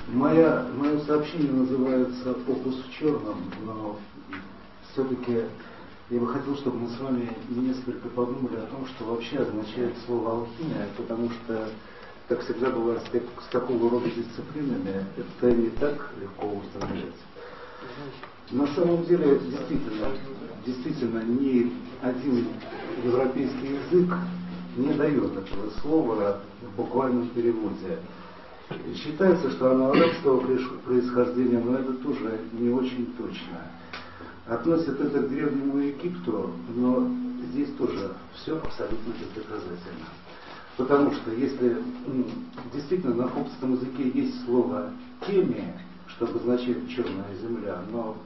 Мое сообщение называется «Опус в черном», но все-таки я бы хотел, чтобы мы с вами несколько подумали о том, что вообще означает слово «алхимия», потому что, как всегда бывает с такого рода дисциплинами, это не так легко установить. На самом деле, действительно, ни один европейский язык не дает этого слова в буквальном переводе. Считается, что оно арабского происхождения, но это тоже не очень точно. Относят это к Древнему Египту, но здесь тоже все абсолютно бездоказательно. Потому что если действительно на коптском языке есть слово «кеми», что обозначает «черная земля», но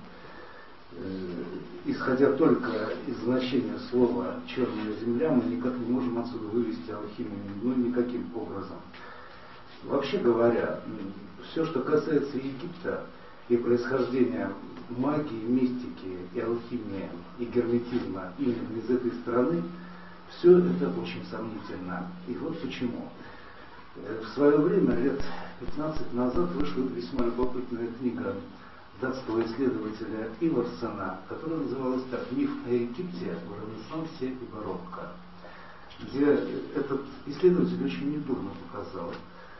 исходя только из значения слова «черная земля», мы никак не можем отсюда вывести алхимию, никаким образом. Вообще говоря, все, что касается Египта и происхождения магии, мистики и алхимии и герметизма именно из этой страны, все это очень сомнительно. И вот почему. В свое время, лет 15 назад, вышла весьма любопытная книга датского исследователя Иварсона, которая называлась так: «Миф о Египте в Ренессансе и барокко», где этот исследователь очень недурно показал,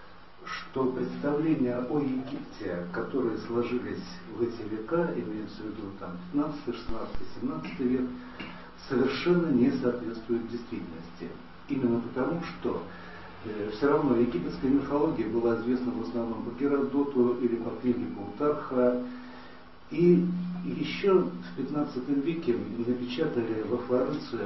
что представления о Египте, которые сложились в эти века, имеется в виду там 15, 16, 17 век, совершенно не соответствуют действительности. Именно потому, что все равно египетская мифология была известна в основном по Геродоту или по книге Плутарха. И еще в 15 веке напечатали во Флоренции,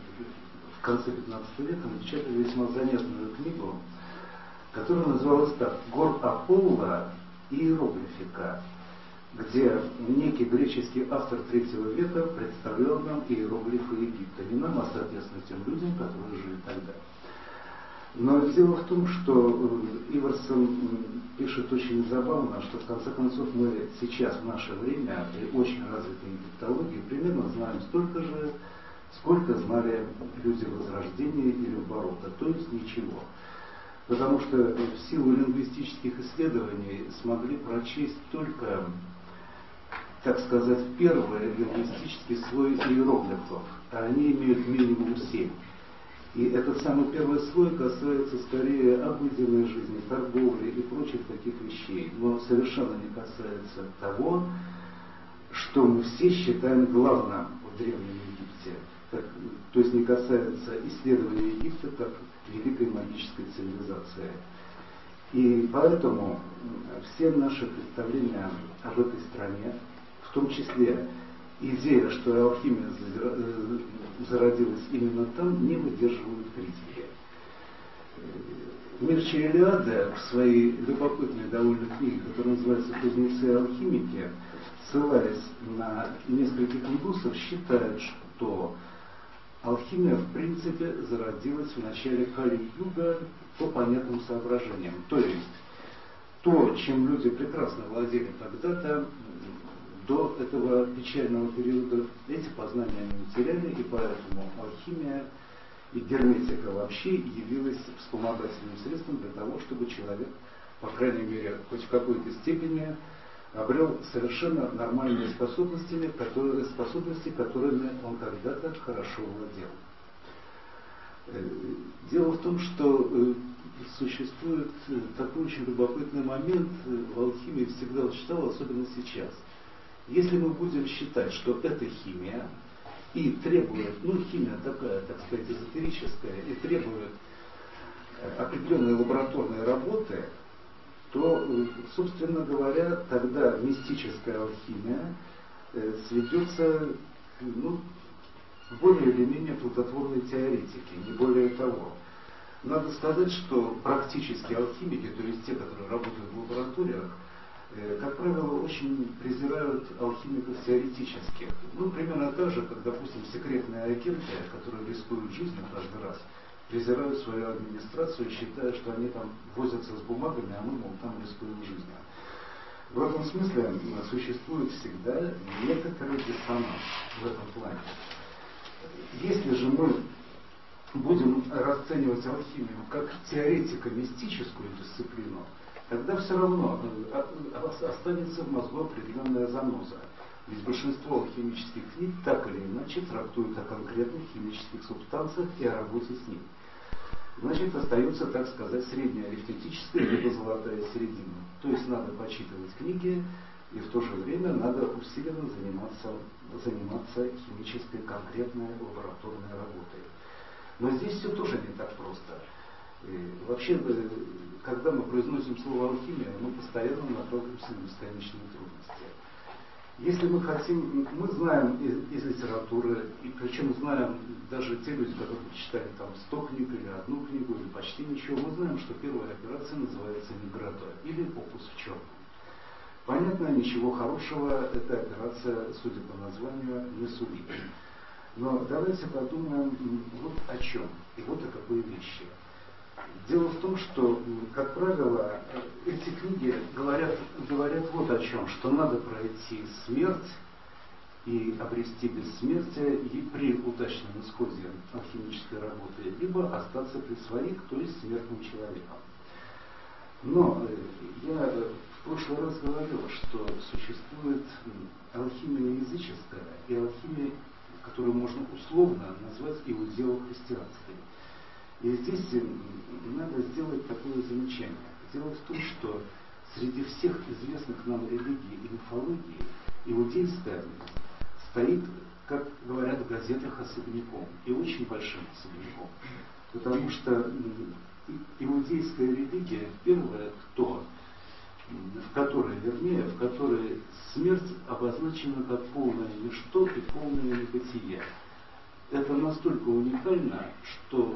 в конце 15 века, напечатали весьма занятную книгу, которая называлась так: «Гор Аполло и иероглифика», где некий греческий автор III века представлял нам иероглифы Египта. Не нам, а соответственно тем людям, которые жили тогда. Но дело в том, что Иварсон пишет очень забавно, что в конце концов мы сейчас, в наше время, при очень развитой египтологии, примерно знаем столько же, сколько знали люди Возрождения или барокко, то есть ничего. Потому что в силу лингвистических исследований смогли прочесть только, так сказать, первый лингвистический слой иероглифов, а они имеют минимум 7. И этот самый первый слой касается скорее обыденной жизни, торговли и прочих таких вещей, но совершенно не касается того, что мы все считаем главным в Древнем Египте. То есть не касается исследования Египта как великой магической цивилизации. И поэтому все наши представления об этой стране, в том числе идея, что алхимия зародилась именно там, не выдерживают критики. Мирча Элиаде в своей любопытной довольно книге, которая называется «Кузнецы и алхимики», ссылаясь на нескольких индусов, считает, что алхимия в принципе зародилась в начале Кали-юга по понятным соображениям. То есть то, чем люди прекрасно владели когда-то, до этого печального периода, эти познания они утеряли, и поэтому алхимия и герметика вообще явилась вспомогательным средством для того, чтобы человек, по крайней мере, хоть в какой-то степени обрел совершенно нормальные способности, которыми он когда-то хорошо владел. Дело в том, что существует такой очень любопытный момент в алхимии, всегда читал, особенно сейчас. Если мы будем считать, что это химия, и требует, химия такая, так сказать, эзотерическая, и требует определенной лабораторной работы, то, собственно говоря, тогда мистическая алхимия сведется к более или менее плодотворной теоретике, не более того. Надо сказать, что практические алхимики, то есть те, которые работают в лабораториях, как правило, очень презирают алхимиков теоретических. Примерно так же, как, допустим, секретные агенты, которые рискуют жизнью каждый раз, презирают свою администрацию, считая, что они там возятся с бумагами, а мы, мол, там рискуем жизнью. В этом смысле существует всегда некоторый диссонанс в этом плане. Если же мы будем расценивать алхимию как теоретико-мистическую дисциплину, тогда все равно останется в мозгу определенная заноза. Ведь большинство химических книг так или иначе трактуют о конкретных химических субстанциях и о работе с ними. Значит, остается, так сказать, средняя арифметическая либо золотая середина. То есть надо почитывать книги, и в то же время надо усиленно заниматься химической конкретной лабораторной работой. Но здесь все тоже не так просто. И вообще, когда мы произносим слово алхимия, мы постоянно наталкиваемся на бесконечные трудности. Если мы хотим, мы знаем из литературы, и причем знаем даже те люди, которые читали там 100 книг или одну книгу, или почти ничего, мы знаем, что первая операция называется Негрето, или опус в черном. Понятно, ничего хорошего эта операция, судя по названию, не сулит. Но давайте подумаем вот о чем и вот о какой вещи. Дело в том, что, как правило, эти книги говорят вот о чем, что надо пройти смерть и обрести бессмертие и при удачном исходе алхимической работы, либо остаться при своих, то есть смертным человеком. Но я в прошлый раз говорил, что существует алхимия языческая и алхимия, которую можно условно назвать иудео-христианской. И здесь надо сделать такое замечание. Дело в том, что среди всех известных нам религий и мифологий иудейская стоит, как говорят в газетах, особняком, и очень большим особняком. Потому что иудейская религия первая, в которой смерть обозначена как полное ничто и полное небытие. Это настолько уникально, что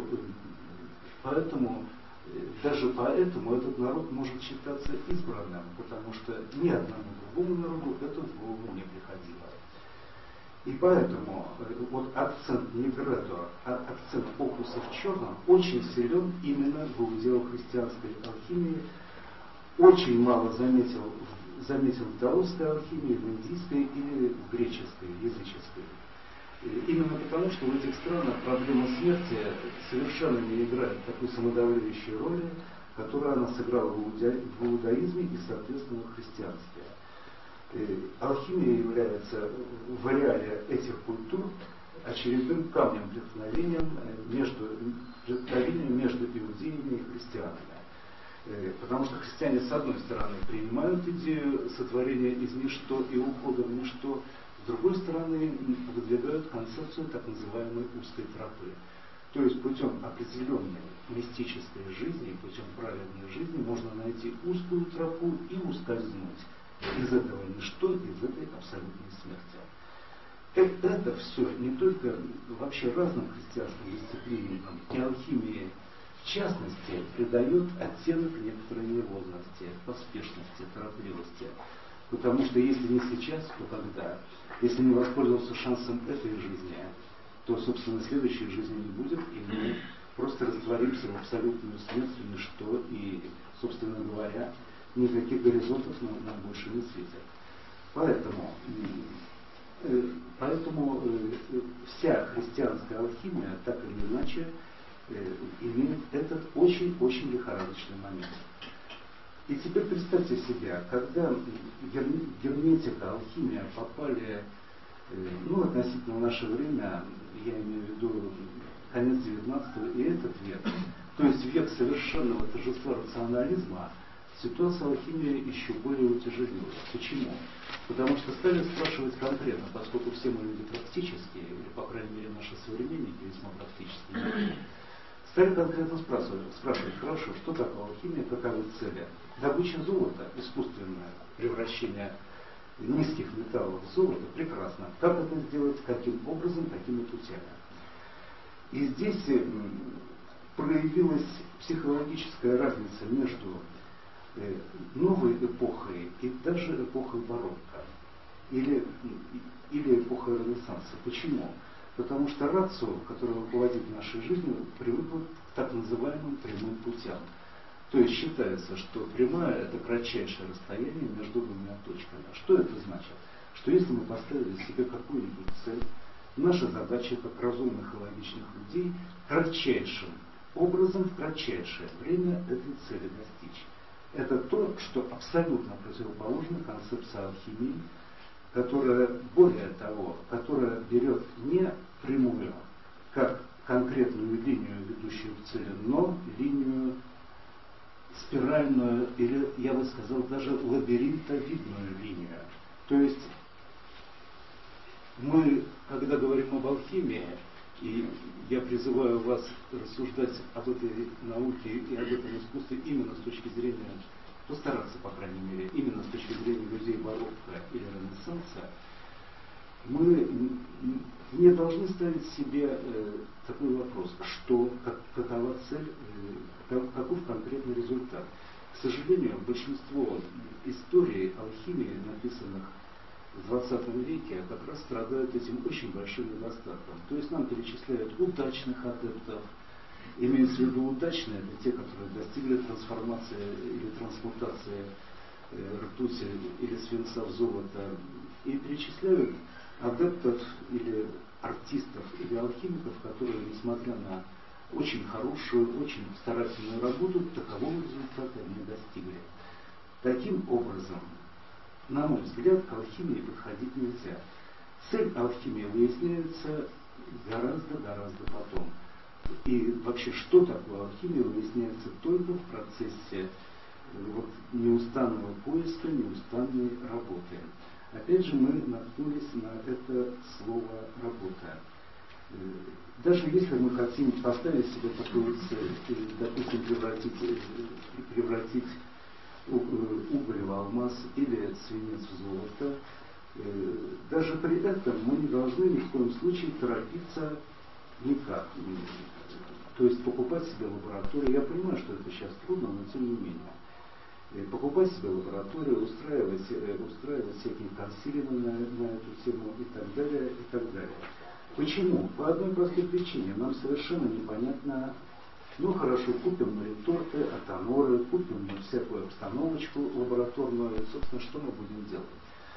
даже поэтому этот народ может считаться избранным, потому что ни одному другому народу это в голову не приходило. И поэтому вот акцент Негрето, акцент опуса в черном очень силен именно в иудео-христианской алхимии, очень мало заметил в даосской алхимии, в индийской или в греческой, языческой. Именно потому, что в этих странах проблема смерти совершенно не играет такой самодовлеющей роли, которую она сыграла в иудаизме и, соответственно, в христианстве. Алхимия является в ареале этих культур очередным камнем преткновения между иудеями и христианами. Потому что христиане, с одной стороны, принимают идею сотворения из ничто и ухода в ничто, с другой стороны, выдвигают концепцию так называемой узкой тропы. То есть путем определенной мистической жизни, путем праведной жизни можно найти узкую тропу и ускользнуть из этого ничто, из этой абсолютной смерти. Это все не только вообще разным христианским дисциплинам, и алхимии в частности придает оттенок некоторой нервозности, поспешности, торопливости. Потому что если не сейчас, то когда? Если не воспользоваться шансом этой жизни, то, собственно, следующей жизни не будет, и мы просто растворимся в абсолютную смерть, ничто, и, собственно говоря, никаких горизонтов нам больше не светят. Поэтому вся христианская алхимия, так или иначе, имеет этот очень-очень лихорадочный момент. И теперь представьте себе, когда герметика, алхимия попали, относительно наше время, я имею в виду конец 19-го и этот век, то есть век совершенного торжества рационализма, ситуация алхимии еще более утяжелилась. Почему? Потому что стали спрашивать конкретно, поскольку все мы люди практические, или, по крайней мере, наши современники весьма практические, стали конкретно спрашивать, хорошо, что такое алхимия, каковы цели? Добыча золота, искусственное превращение низких металлов в золото, прекрасно. Как это сделать, каким образом, какими путями? И здесь проявилась психологическая разница между новой эпохой и даже эпохой барокко, или эпохой Ренессанса. Почему? Потому что рацио, которое руководит нашей жизнью, привыкла к так называемым прямым путям. То есть считается, что прямая – это кратчайшее расстояние между двумя точками. Что это значит? Что если мы поставили себе какую-нибудь цель, наша задача, как разумных и логичных людей, кратчайшим образом в кратчайшее время этой цели достичь. это то, что абсолютно противоположно концепции алхимии, которая, более того, которая берет не прямую, как конкретную линию, ведущую к цели, но линию спиральную, или, я бы сказал, даже лабиринтовидную линию. То есть мы, когда говорим об алхимии, и я призываю вас рассуждать об этой науке и об этом искусстве именно с точки зрения, постараться, по крайней мере, именно с точки зрения людей барокко или Ренессанса, мы не должны ставить себе такой вопрос, что, какова цель, каков конкретный результат. К сожалению, большинство историй алхимии, написанных в 20 веке, как раз страдают этим очень большим недостатком. То есть нам перечисляют удачных адептов. Имеется в виду удачные, это те, которые достигли трансформации или трансмутации ртути или свинца в золото. И перечисляют адептов или артистов или алхимиков, которые, несмотря на очень хорошую, очень старательную работу, такового результата не достигли. Таким образом, на мой взгляд, к алхимии подходить нельзя. Цель алхимии выясняется гораздо потом. И вообще, что такое алхимия, выясняется только в процессе неустанного поиска, неустанной работы. Опять же, мы наткнулись на это слово «работа». Даже если мы хотим поставить себе такую цель, допустим, превратить уголь в алмаз или свинец в золото, даже при этом мы не должны ни в коем случае торопиться никак. То есть покупать себе лабораторию. Я понимаю, что это сейчас трудно, но тем не менее. Покупать себе лабораторию, устраивать всякие консилиумы на эту тему и так далее, и так далее. Почему? По одной простой причине. Нам совершенно непонятно. Ну хорошо, купим мы торты, атоноры, купим мы всякую обстановочку лабораторную, и, собственно, что мы будем делать?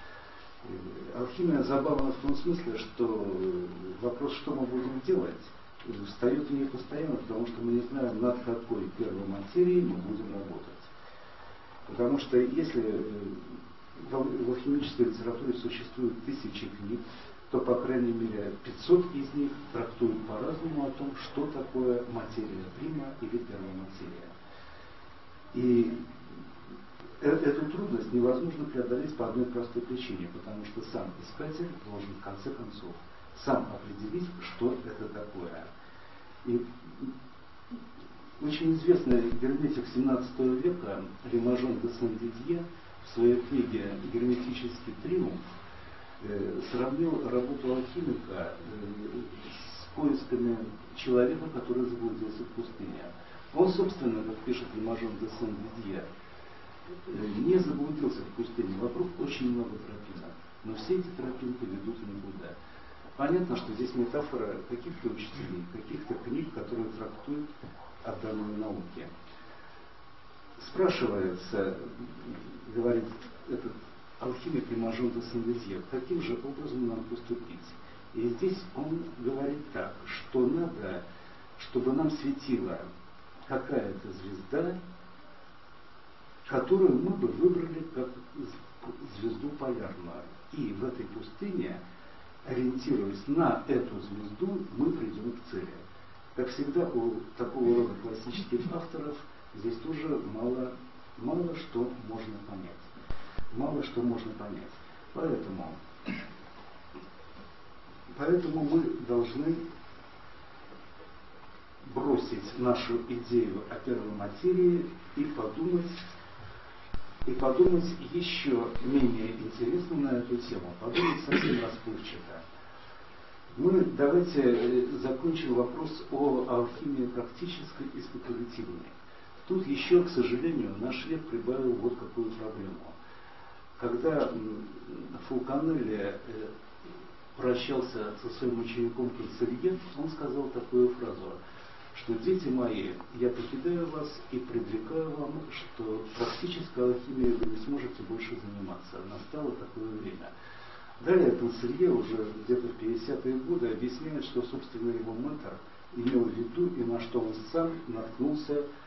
Алхимия забавна в том смысле, что вопрос, что мы будем делать, встает в ней постоянно, потому что мы не знаем, над какой первой материей мы будем работать. Потому что если в алхимической литературе существует тысячи книг, то, по крайней мере, 500 из них трактуют по-разному о том, что такое материя прима или первая материя. И эту трудность невозможно преодолеть по одной простой причине, потому что сам искатель должен в конце концов сам определить, что это такое. И очень известный герметик XVII века Ремажон де Сен-Дидье в своей книге «Герметический триумф» сравнил работу алхимика с поисками человека, который заблудился в пустыне. Он, собственно, как пишет Ремажон де Сен-Дидье, не заблудился в пустыне. Вокруг очень много тропинок, но все эти тропинки ведут никуда. Понятно, что здесь метафора каких-то учителей, каких-то книг, которые трактуют о данной науке. Спрашивается, говорит этот алхимик Ремажон де Сен-Дидье, каким же образом нам поступить? И здесь он говорит так, что надо, чтобы нам светила какая-то звезда, которую мы бы выбрали как звезду полярную. И в этой пустыне, ориентируясь на эту звезду, мы придем к цели. Как всегда, у такого рода классических авторов здесь тоже мало что можно понять. Мало что можно понять. Поэтому мы должны бросить нашу идею о первой материи и подумать еще менее интересно на эту тему, подумать совсем расплывчато. Давайте закончим вопрос о алхимии практической и спекулятивной. Тут еще, к сожалению, наш век прибавил вот какую проблему. Когда Фулканелли прощался со своим учеником Канцелье, он сказал такую фразу, что «Дети мои, я покидаю вас и предрекаю вам, что практической алхимией вы не сможете больше заниматься. Настало такое время». Далее Канцелье уже где-то в 50-е годы объясняет, что, собственно, его мэтр имел в виду и на что он сам наткнулся в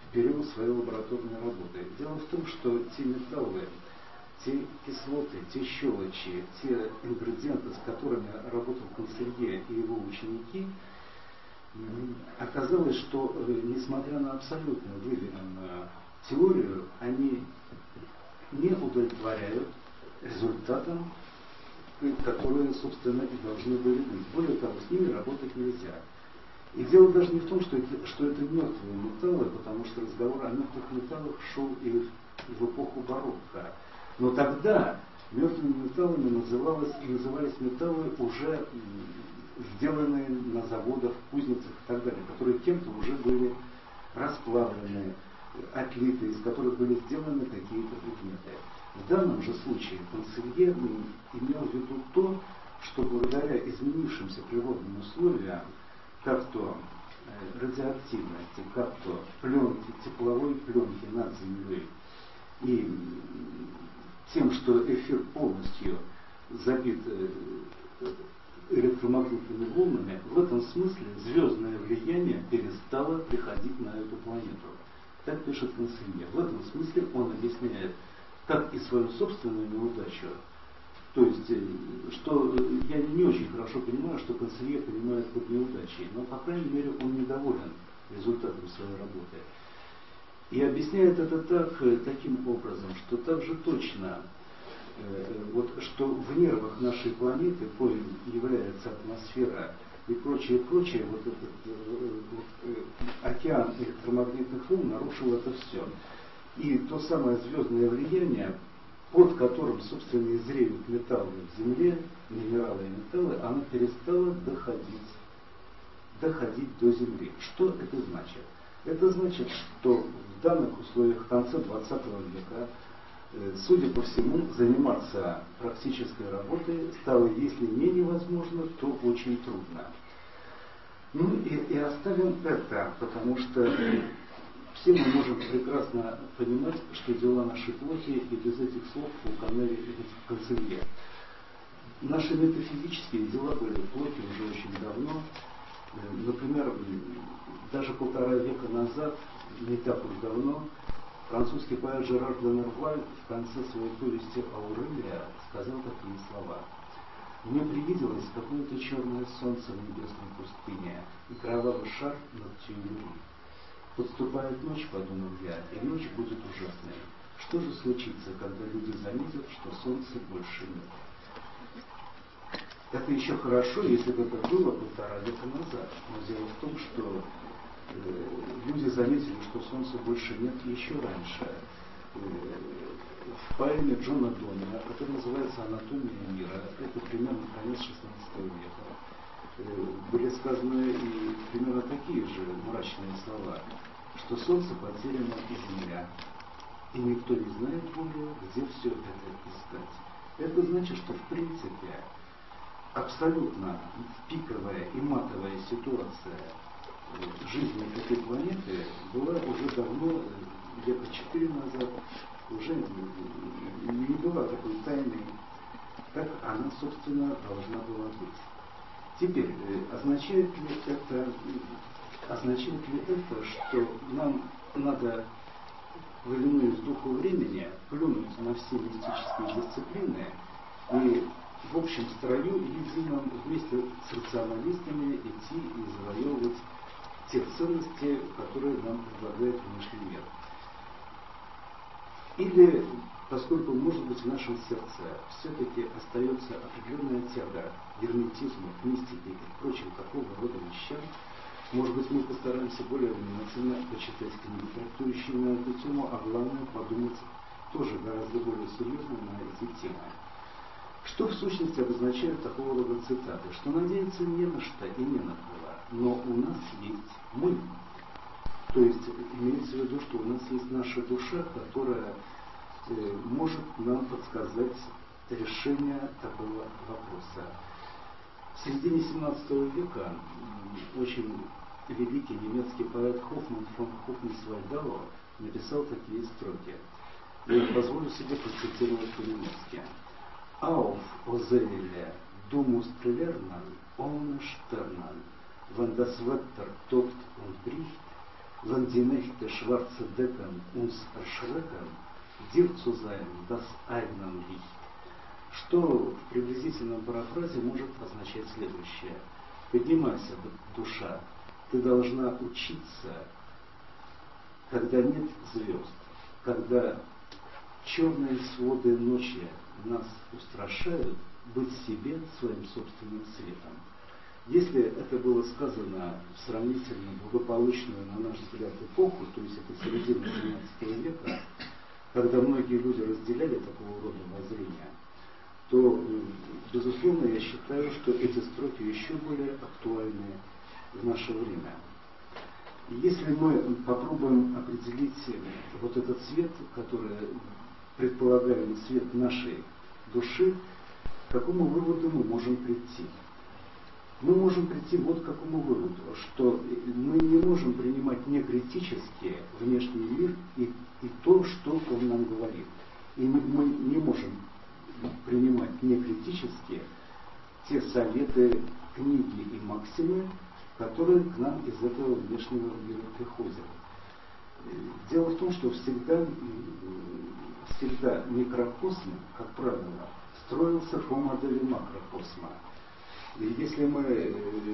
период своей лабораторной работы. Дело в том, что те металлы, те кислоты, те щелочи, те ингредиенты, с которыми работал Консилье и его ученики, оказалось, что несмотря на абсолютно выверенную теорию, они не удовлетворяют результатам, которые, собственно, и должны были быть. Более того, с ними работать нельзя. И дело даже не в том, что это мертвые металлы, потому что разговор о мертвых металлах шел и в эпоху барокко. Но тогда мертвыми металлами назывались металлы, уже сделанные на заводах, кузницах и так далее, которые кем-то уже были расплавлены, отлиты, из которых были сделаны какие-то предметы. В данном же случае Консилье имел в виду то, что благодаря изменившимся природным условиям, как то радиоактивности, как то пленки, тепловой пленки над землей, и тем, что эфир полностью забит электромагнитными волнами, в этом смысле звездное влияние перестало приходить на эту планету. Так пишет Консилье. В этом смысле он объясняет как и свою собственную неудачу. То есть, что я не очень хорошо понимаю, что Консилье понимает под неудачей, но, по крайней мере, он недоволен результатом своей работы. И объясняет это таким образом, что так же точно, что в нервах нашей планеты, коим является атмосфера и прочее, океан электромагнитных волн нарушил это все. И то самое звездное влияние, под которым, собственно, и зреют металлы в Земле, минералы и металлы, оно перестало доходить до Земли. Что это значит? Это значит, что в данных условиях конца 20 века, судя по всему, заниматься практической работой стало, если не невозможно, то очень трудно. Ну и оставим это, потому что все мы можем прекрасно понимать, что дела наши плохи, и без этих слов полканали Консилье. Наши метафизические дела были плохи уже очень давно. Например, даже 1,5 века назад, не так уж давно, французский поэт Жерар де Нерваль в конце своей повести «Аурелия» сказал такие слова: «Мне привиделось какое-то черное солнце в небесной пустыне и кровавый шар над Тюильри. Подступает ночь, подумал я, и ночь будет ужасной. Что же случится, когда люди заметят, что солнца больше нет?» Это еще хорошо, если бы это было 1,5 века назад. Но дело в том, что люди заметили, что солнца больше нет еще раньше. В поэме Джона Донна, которая называется «Анатомия мира», это примерно конец XVI века, были сказаны и примерно такие же мрачные слова, что солнце потеряно и земля, и никто не знает более, где все это искать. Это значит, что в принципе абсолютно пиковая и матовая ситуация жизни этой планеты была уже давно, лет 4 назад, уже не была такой тайной, как она, собственно, должна была быть. Теперь, означает ли это, что нам надо повинуясь духу времени плюнуть на все мистические дисциплины и в общем строю едином вместе с рационалистами идти и завоевывать те ценности, которые нам предлагает внешний мир? Или, поскольку, может быть, в нашем сердце все-таки остается определенная тяга к герметизму, к мистике и к прочим такого рода вещам, может быть, мы постараемся более внимательно почитать книги, трактующие на эту тему, а главное подумать тоже гораздо более серьезно на эти темы. Что в сущности обозначают такого рода цитаты? Что надеяться не на что и не на кого, но у нас есть мы. То есть имеется в виду, что у нас есть наша душа, которая может нам подсказать решение такого вопроса. В середине 17 века очень великий немецкий поэт Хоффман фон Хофенсвальдау написал такие строки. Я позволю себе процитировать по-немецки. Auf, o Seele, du musst lernen, ohne Sternen, wenn das Wetter tobt und bricht, wenn die Nächte schwarze Decken uns erschrecken, dir zu sein, das eigenen Licht. Что в приблизительном парафразе может означать следующее. Поднимайся, душа, ты должна учиться, когда нет звезд, когда черные своды ночи нас устрашают, быть себе своим собственным светом. Если это было сказано в сравнительно благополучную, на наш взгляд, эпоху, то есть это середина XVII века, когда многие люди разделяли такого рода воззрения, то, безусловно, я считаю, что эти строки еще более актуальны в наше время. И если мы попробуем определить вот этот цвет, который предполагаем цвет нашей души, к какому выводу мы можем прийти? Мы можем прийти вот к какому выводу, что мы не можем принимать некритически внешний мир и то, что он нам говорит. И мы не можем принимать некритически те советы, книги и максимы, которые к нам из этого внешнего мира приходят. Дело в том, что всегда микрокосм, как правило, строился по модели макрокосма. И если мы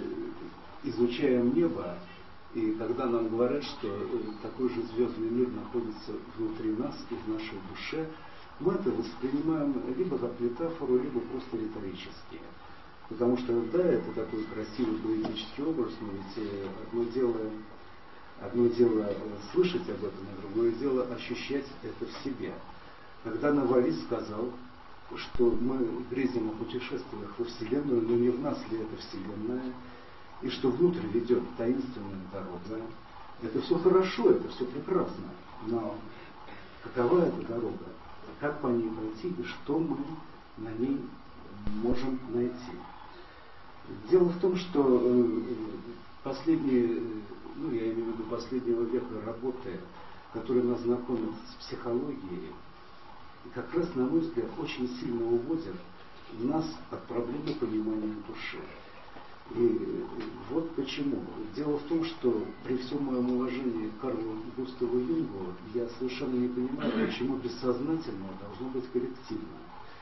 изучаем небо, и когда нам говорят, что такой же звездный мир находится внутри нас и в нашей душе, мы это воспринимаем либо как метафору, либо просто риторически. Потому что, да, это такой красивый поэтический образ, но ведь одно дело слышать об этом, а другое дело ощущать это в себе. Когда Навари сказал, что мы грезим о путешествиях во Вселенную, но не в нас ли эта Вселенная, и что внутрь ведет таинственная дорога, это все хорошо, это все прекрасно, но какова эта дорога? Как по ней пройти и что мы на ней можем найти? Дело в том, что последние, я имею в виду последнего века работы, которые нас знакомят с психологией, как раз, на мой взгляд, очень сильно уводят нас от проблемы понимания души. И вот почему. Дело в том, что при всем моем уважении к Карлу Густаву Юнгу я совершенно не понимаю, почему бессознательное должно быть коллективно.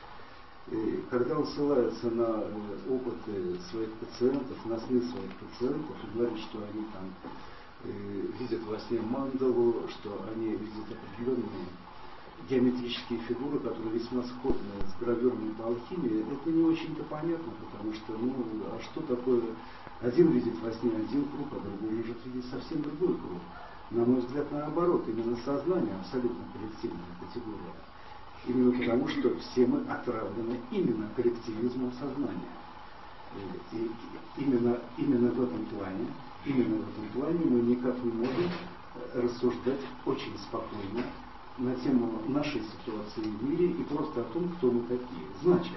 И когда он ссылается на опыты своих пациентов, на сны своих пациентов, и говорит, что они там видят во сне мандалу, что они видят определенные геометрические фигуры, которые весьма сходны с гравюрами по алхимии, это не очень-то понятно, потому что, а что такое, один видит во сне один круг, а другой может видеть совсем другой круг. На мой взгляд, наоборот, именно сознание абсолютно коллективная категория. Именно потому, что все мы отравлены именно коллективизмом сознания. И именно в этом плане мы никак не можем рассуждать очень спокойно на тему нашей ситуации в мире и просто о том, кто мы такие.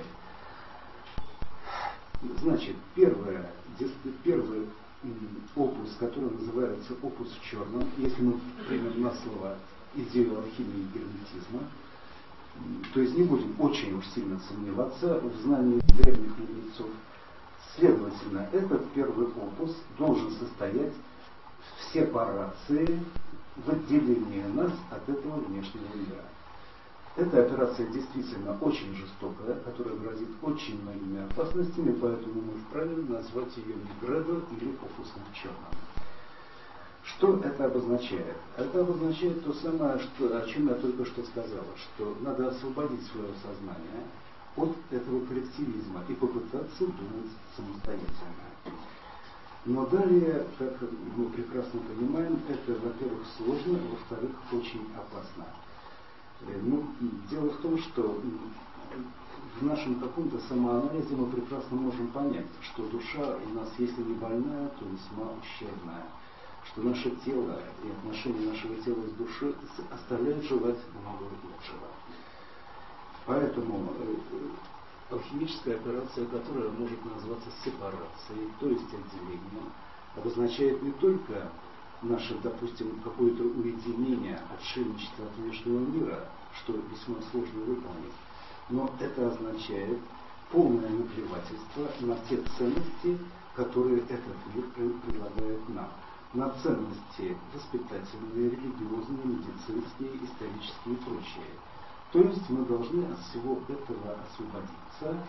Значит, первый опус, который называется опус в черном, если мы примем на слово идею алхимии и герметизма, то есть не будем очень уж сильно сомневаться в знании древних мудрецов. Следовательно, этот первый опус должен состоять в сепарации, в отделении нас от этого внешнего мира. Эта операция действительно очень жестокая, которая грозит очень многими опасностями, поэтому мы вправе назвать ее мигредо или опусом в черном. Что это обозначает? Это обозначает то самое, о чем я только что сказала, что надо освободить свое сознание от этого коллективизма и попытаться думать самостоятельно. Но далее, как мы прекрасно понимаем, это, во-первых, сложно, во-вторых, очень опасно. Дело в том, что в нашем каком-то самоанализе мы прекрасно можем понять, что душа у нас, если не больная, то весьма ущербная. Что наше тело и отношения нашего тела с душой оставляют желать много лучшего. Поэтому алхимическая операция, которая может назваться сепарацией, то есть отделением, обозначает не только наше, допустим, какое-то уединение, отшельничество от внешнего мира, что весьма сложно выполнить, но это означает полное наплевательство на те ценности, которые этот мир предлагает нам. на ценности воспитательные, религиозные, медицинские, исторические и прочие. То есть мы должны от всего этого освободиться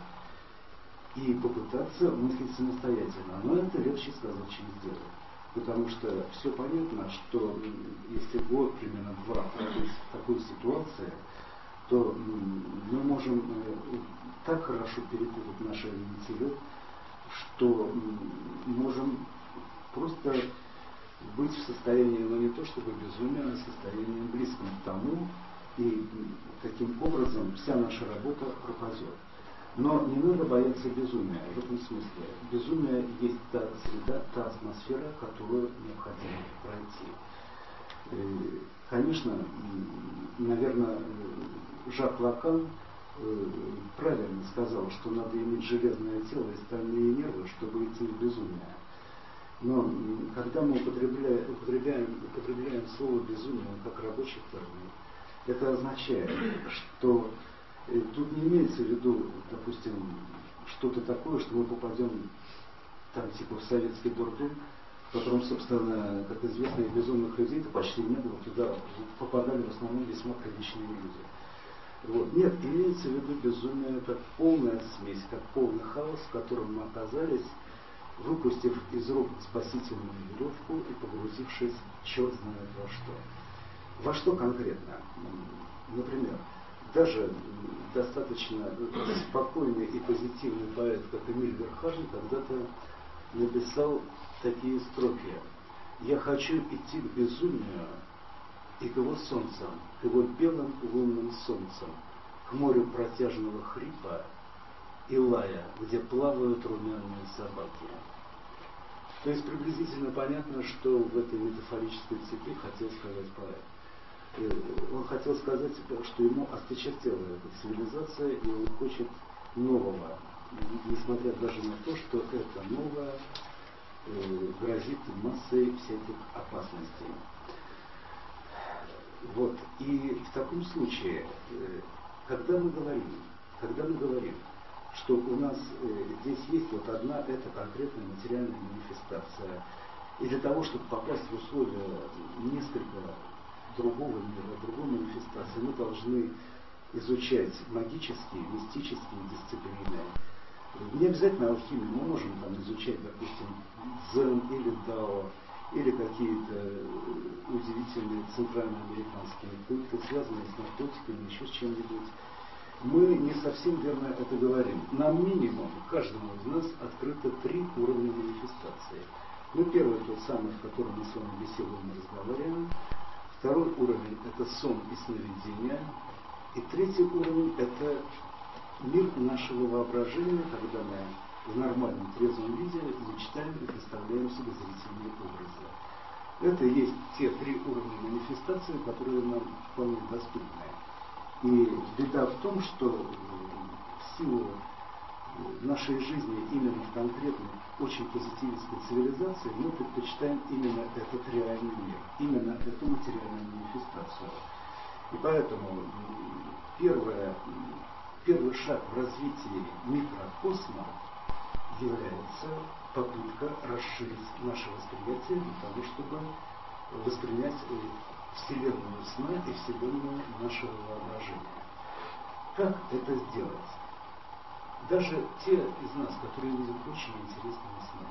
и попытаться мыслить самостоятельно. Но это легче сказать, чем сделать. Потому что все понятно, что если год, примерно 2 пройдет в такой ситуации, то мы можем так хорошо перепутать наш ориентир, что можем просто быть в состоянии, ну не то чтобы безумия, а в состоянии близком к тому, и таким образом вся наша работа пропадет. Но не надо бояться безумия. В этом смысле безумие есть та среда, та атмосфера, которую необходимо пройти. Конечно, наверное, Жак Лакан правильно сказал, что надо иметь железное тело и стальные нервы, чтобы идти в безумие. Но когда мы употребляем слово безумие как рабочий термин, это означает, что тут не имеется в виду, допустим, что-то такое, что мы попадем там типа в советский дурдом, в котором, собственно, как известно, и безумных людей-то почти не было, туда попадали в основном весьма приличные люди. Вот. Нет, имеется в виду безумие как полная смесь, как полный хаос, в котором мы оказались, выпустив из рук спасительную веревку и погрузившись черт знает во что. Во что конкретно? Например, даже достаточно спокойный и позитивный поэт, как Эмиль Верхажен, когда-то написал такие строки: «Я хочу идти к безумию и к его солнцам, к его белым лунным солнцам, к морю протяжного хрипа и лая, где плавают румяные собаки». То есть приблизительно понятно, что в этой метафорической цепи хотел сказать поэт. Он хотел сказать, что ему осточертела эта цивилизация, и он хочет нового, несмотря даже на то, что это новое грозит массой всяких опасностей. Вот. И в таком случае, когда мы говорим, что у нас здесь есть вот одна эта конкретная материальная манифестация, и для того, чтобы попасть в условия несколько другого мира, другой манифестации, мы должны изучать магические, мистические дисциплины. Не обязательно алхимию, мы можем там изучать, допустим, дзен или дао, или какие-то удивительные центральноамериканские культы, связанные с наркотиками, еще с чем-нибудь. Мы не совсем верно это говорим. Нам минимум, каждому из нас открыто 3 уровня манифестации. Ну, первый тот самый, в котором мы с вами беседуем и разговариваем. Второй уровень – это сон и сновидения. И третий уровень – это мир нашего воображения, когда мы в нормальном трезвом виде мечтаем и представляем себе зрительные образы. Это и есть те 3 уровня манифестации, которые нам вполне доступны. И беда в том, что в силу нашей жизни именно в конкретной, очень позитивистской цивилизации мы предпочитаем именно этот реальный мир, именно эту материальную манифестацию. И поэтому первый шаг в развитии микрокосма является попытка расширить наше восприятие для того, чтобы воспринять вселенную сна и вселенную нашего воображения. Как это сделать? Даже те из нас, которые видят очень интересные сны,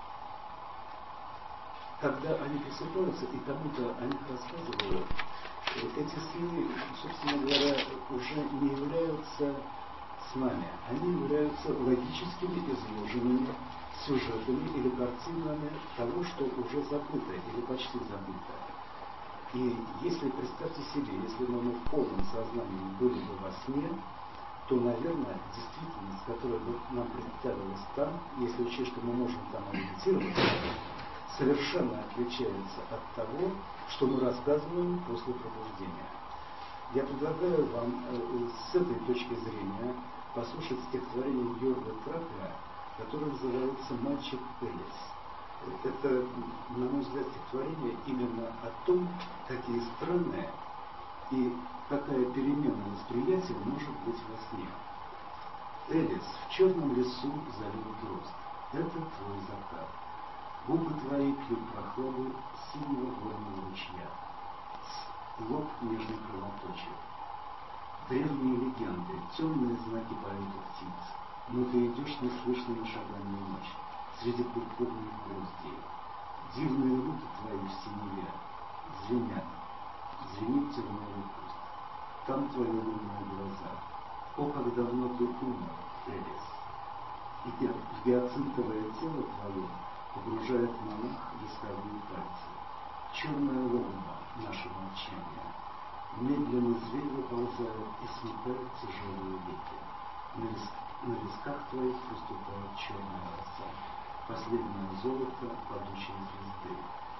когда они просыпаются и кому-то о них рассказывают, эти сны, собственно говоря, уже не являются снами, они являются логическими изложенными сюжетами или картинами того, что уже забыто или почти забыто. И если, представьте себе, если мы в полном сознании были бы во сне, то, наверное, действительность, которая бы нам представилась там, если учесть, что мы можем там ориентироваться, совершенно отличается от того, что мы рассказываем после пробуждения. Я предлагаю вам с этой точки зрения послушать стихотворение Георга Тракля, которое называется «Мальчик Элис». Это, на мой взгляд, стихотворение именно о том, какие странные и какая перемена восприятия может быть во сне. Элис, в черном лесу залил дрозд. Это твой закат. Губы твои пьют прохладу синего горного ручья, лоб нежно кровоточит. Древние легенды, темные знаки полета птиц, но ты идешь неслышными шагами в ночь, среди пурпурных гроздей. Дивные руки твои в синеве звенят, звенит терновый куст. Там твои лунные глаза. О, как давно ты умер, Элис. И в гиацинтовое тело твое погружает монах восковые пальцы. Черная ломба наше молчание. Медленно зверь выползает и смыкает тяжелые веки. На висках твоих проступает черная роса. Последнее золото падучей звезды.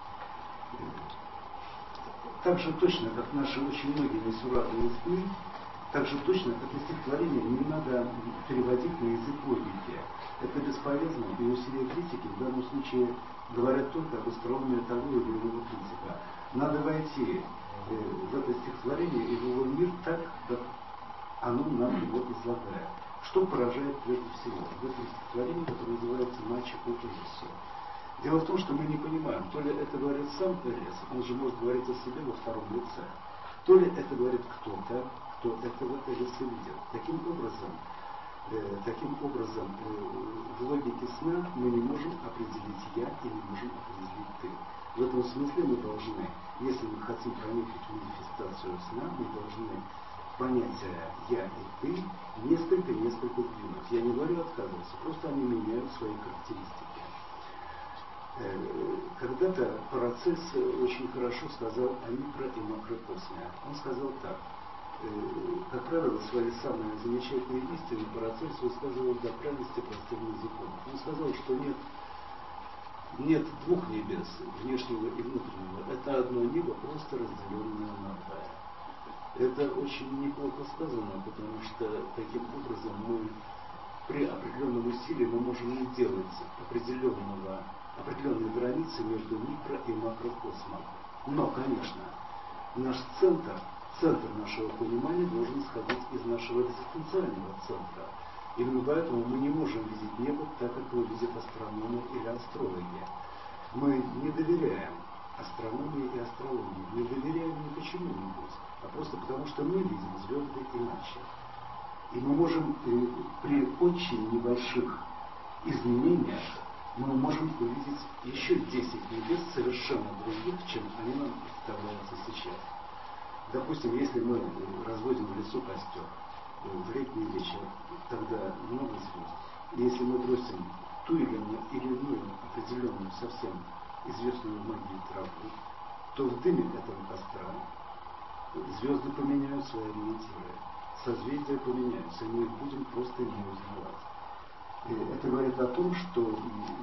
Так же точно, как наши очень многие мессураты из сны, так же точно, как и стихотворение, не надо переводить на язык логики. Это бесполезно, и усилия критики в данном случае говорят только об остроумии того или иного критика. Надо войти в это стихотворение и в его мир так, как оно нам его излагает. Что поражает прежде всего в этом стихотворении, которое называется «Мальчику Элису». Дело в том, что мы не понимаем, то ли это говорит сам Элис, он же может говорить о себе во втором лице, то ли это говорит кто-то, кто этого Элиса видит. Таким образом, в логике сна мы не можем определить «я» и не можем определить «ты». В этом смысле мы должны, если мы хотим проникнуть в манифестацию сна, мы должны понятия «я» и «ты» несколько сдвинуть. Я не говорю отказываться, просто они меняют свои характеристики. Когда-то Парацельс очень хорошо сказал о микро- и макрокосме. Он сказал так. Как правило, свои самые замечательные истины Парацельс высказывал до крайности простым языком. Он сказал, что нет двух небес, внешнего и внутреннего. Это одно небо, просто разделенное на двое. Это очень неплохо сказано, потому что таким образом мы при определенном усилии мы можем не делать определенной границы между микро- и макрокосмом. Но, конечно, наш центр нашего понимания должен исходить из нашего экзистенциального центра. Именно поэтому мы не можем видеть небо так, как его видят астрономы или астрологи. Мы не доверяем астрономии и астрологии, не доверяем ни почему-нибудь, а просто потому, что мы видим звезды иначе. И мы можем при очень небольших изменениях мы можем увидеть еще 10 небес совершенно других, чем они нам представляются сейчас. Допустим, если мы разводим в лесу костер в летний вечер, тогда много звезд. И если мы бросим ту или иную определенную, совсем известную магии траву, то в дыме этого костра звезды поменяют свои ориентиры, созвездия поменяются, и мы их будем просто не узнавать. Это говорит о том, что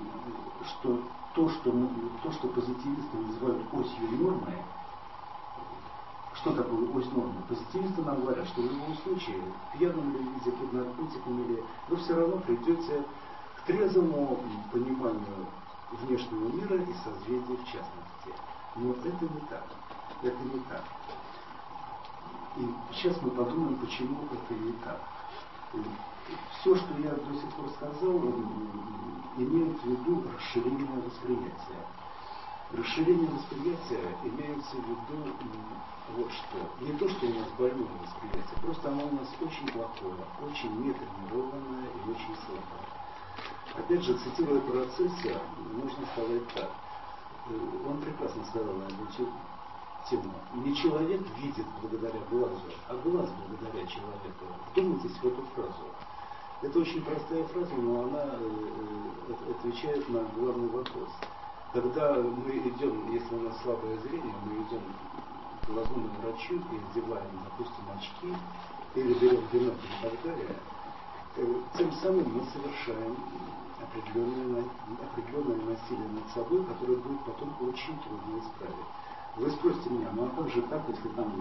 позитивисты называют осью нормы. Что такое ось нормы? Позитивисты нам говорят, что в любом случае, в пьяном ли виде, под наркотиком или, вы все равно придете к трезвому пониманию внешнего мира и созвездия в частности. Но это не так. Это не так. И сейчас мы подумаем, почему это не так. Все, что я до сих пор сказал, имеет в виду расширение восприятия. Расширение восприятия имеется в виду вот что. Не то, что у нас больное восприятие, просто оно у нас очень плохое, очень нетренированное и очень слабое. Опять же, цитируя Парацельса, можно сказать так. Он прекрасно сказал на эту тему. Не человек видит благодаря глазу, а глаз благодаря человеку. Вдумайтесь в эту фразу. Это очень простая фраза, но она отвечает на главный вопрос. Когда мы идем, если у нас слабое зрение, мы идем к глазному врачу и одеваем, допустим, очки, или берем бинокль и так далее, тем самым мы совершаем определенное насилие над собой, которое будет потом очень трудно исправить. Вы спросите меня, ну а как же так, если там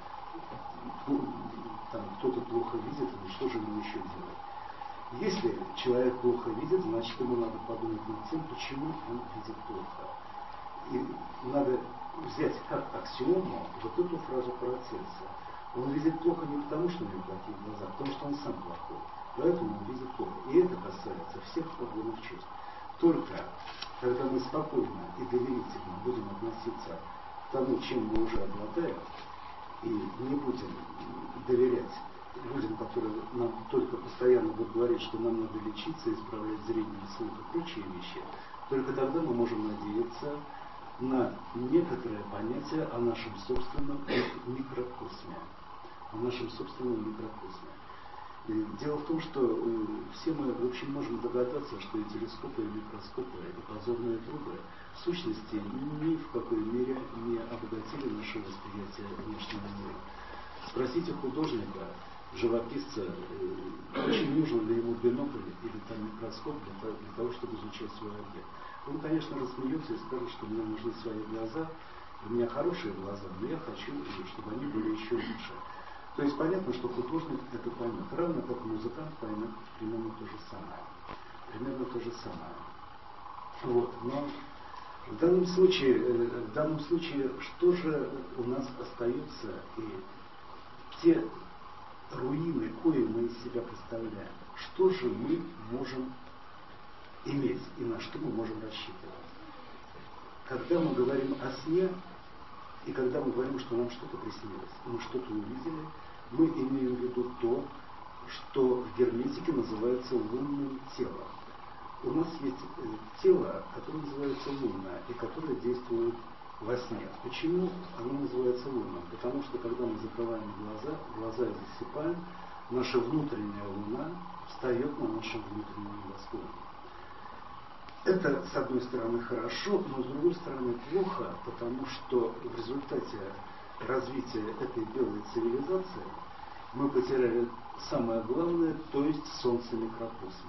кто-то плохо видит, ну что же ему еще делать? Если человек плохо видит, значит ему надо подумать над тем, почему он видит плохо. И надо взять как аксиому вот эту фразу Парацельса. Он видит плохо не потому, что у него плохие глаза, а потому что он сам плохой. Поэтому он видит плохо. И это касается всех органов чувств. только когда мы спокойно и доверительно будем относиться к тому, чем мы уже обладаем, и не будем доверять людям, которые нам только постоянно будут говорить, что нам надо лечиться, исправлять зрение, слух и прочие вещи, только тогда мы можем надеяться на некоторое понятие о нашем собственном микрокосме. О нашем собственном микрокосме. И дело в том, что все мы, в общем, можем догадаться, что и телескопы, и микроскопы, и подзорные трубы в сущности ни в какой мере не обогатили наше восприятие внешнего мира. Спросите художника, живописца, очень нужен ли ему бинокль или там микроскоп для того, чтобы изучать свой объект. Он, конечно, рассмеется и скажет, что мне нужны свои глаза, у меня хорошие глаза, но я хочу, чтобы они были еще лучше. То есть понятно, что художник это поймет, равно как музыкант поймет примерно то же самое. Примерно то же самое. Вот. Но в данном случае, что же у нас остается, и те руины, кои мы из себя представляем, что же мы можем иметь и на что мы можем рассчитывать? Когда мы говорим о сне, и когда мы говорим, что нам что-то приснилось, мы что-то увидели, мы имеем в виду то, что в герметике называется лунным телом. У нас есть тело, которое называется лунное, и которое действует во сне. Почему оно называется лунным? Потому что когда мы закрываем глаза и засыпаем, наша внутренняя луна встает на нашем внутреннем небосклоне. Это, с одной стороны, хорошо, но с другой стороны, плохо, потому что в результате развития этой белой цивилизации мы потеряли самое главное, то есть солнце микрокосма.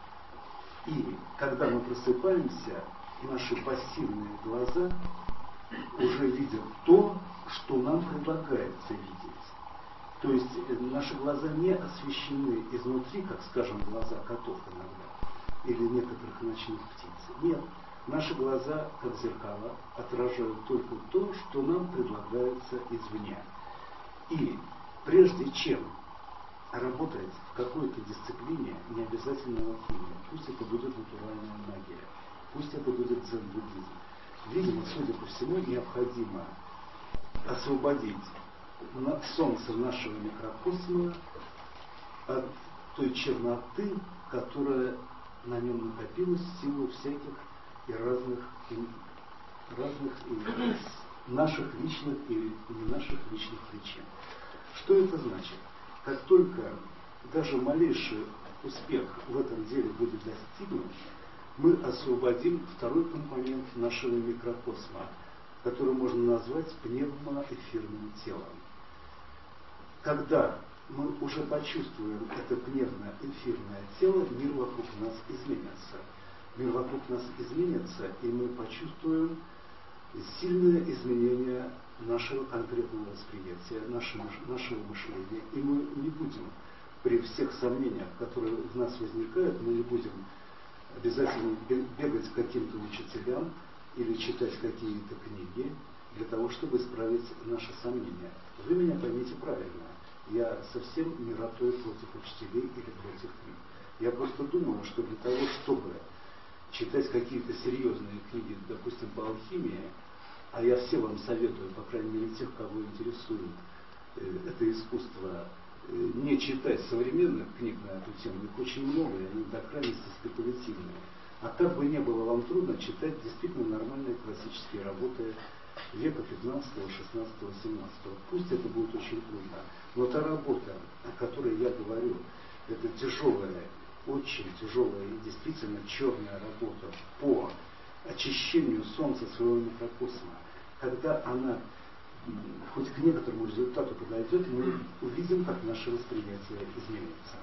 И когда мы просыпаемся, наши пассивные глаза уже видят то, что нам предлагается видеть. То есть наши глаза не освещены изнутри, как, скажем, глаза котов иногда, или некоторых ночных птиц. Нет, наши глаза, как зеркала, отражают только то, что нам предлагается извне. И прежде чем работать в какой-то дисциплине, не обязательно алхимия, пусть это будет натуральная магия, пусть это будет дзен-буддизм, видимо, судя по всему, необходимо освободить солнце нашего микрокосма от той черноты, которая на нем накопилась в силу всяких и разных наших личных или не наших личных причин. Что это значит? Как только даже малейший успех в этом деле будет достигнут, мы освободим второй компонент нашего микрокосма, который можно назвать пневмоэфирным телом. Когда мы уже почувствуем это пневмоэфирное тело, мир вокруг нас изменится. Мир вокруг нас изменится, и мы почувствуем сильное изменение нашего конкретного восприятия, нашего мышления. И мы не будем, при всех сомнениях, которые в нас возникают, мы не будем обязательно бегать к каким-то учителям или читать какие-то книги для того, чтобы исправить наши сомнения. Вы меня поймите правильно. Я совсем не ратую против учителей или против книг. Я просто думаю, что для того, чтобы читать какие-то серьезные книги, допустим, по алхимии, а я всем вам советую, по крайней мере, тех, кого интересует это искусство, не читать современных книг на эту тему, их очень много, и они до крайности спекулятивные. А как бы не было вам трудно читать действительно нормальные классические работы века 15, 16, 17. Пусть это будет очень трудно, но та работа, о которой я говорю, это тяжелая, очень тяжелая и действительно черная работа по очищению Солнца своего микрокосма. Когда она хоть к некоторому результату подойдет, мы увидим, как наше восприятие изменится.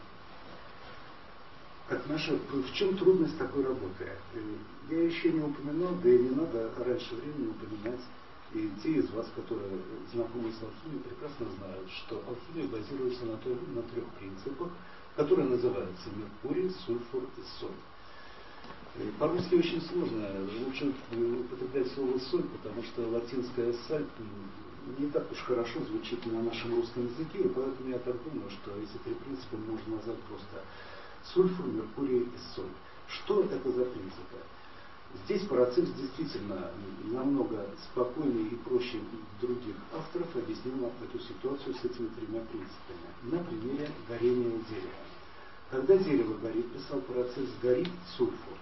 В чем трудность такой работы? Я еще не упоминал, да и не надо раньше времени упоминать, и те из вас, которые знакомы с алхимией, прекрасно знают, что алхимия базируется на трех принципах, которые называются меркурий, сульфур и соль. По-русски очень сложно, лучше употреблять слово соль, потому что латинская саль не так уж хорошо звучит на нашем русском языке, и поэтому я так думаю, что эти три принципа можно назвать просто сульфур, меркурий и соль. Что это за принципы? Здесь процесс действительно намного спокойнее и проще других авторов объяснил нам эту ситуацию с этими тремя принципами. На примере горения дерева. Когда дерево горит, писал процесс, горит сульфур.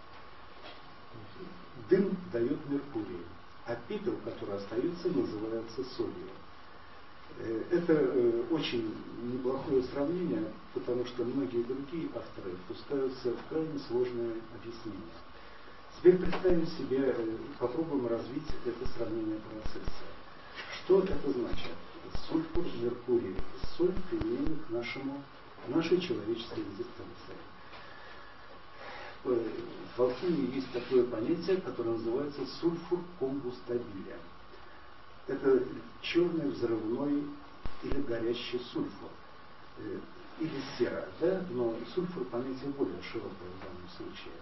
Дым дает меркурий, а пепел, который остается, называется солью. Это очень неплохое сравнение, потому что многие другие авторы пускаются в крайне сложные объяснения. Теперь представим себе, попробуем развить это сравнение процесса. Что это значит? Сульфур, меркурий, соль применена к нашей человеческой экзистенции. В алхимии есть такое понятие, которое называется сульфур комбустабиля. Это черный взрывной или горящий сульфур. Или сера, да? Но сульфур понятие более широкое в данном случае.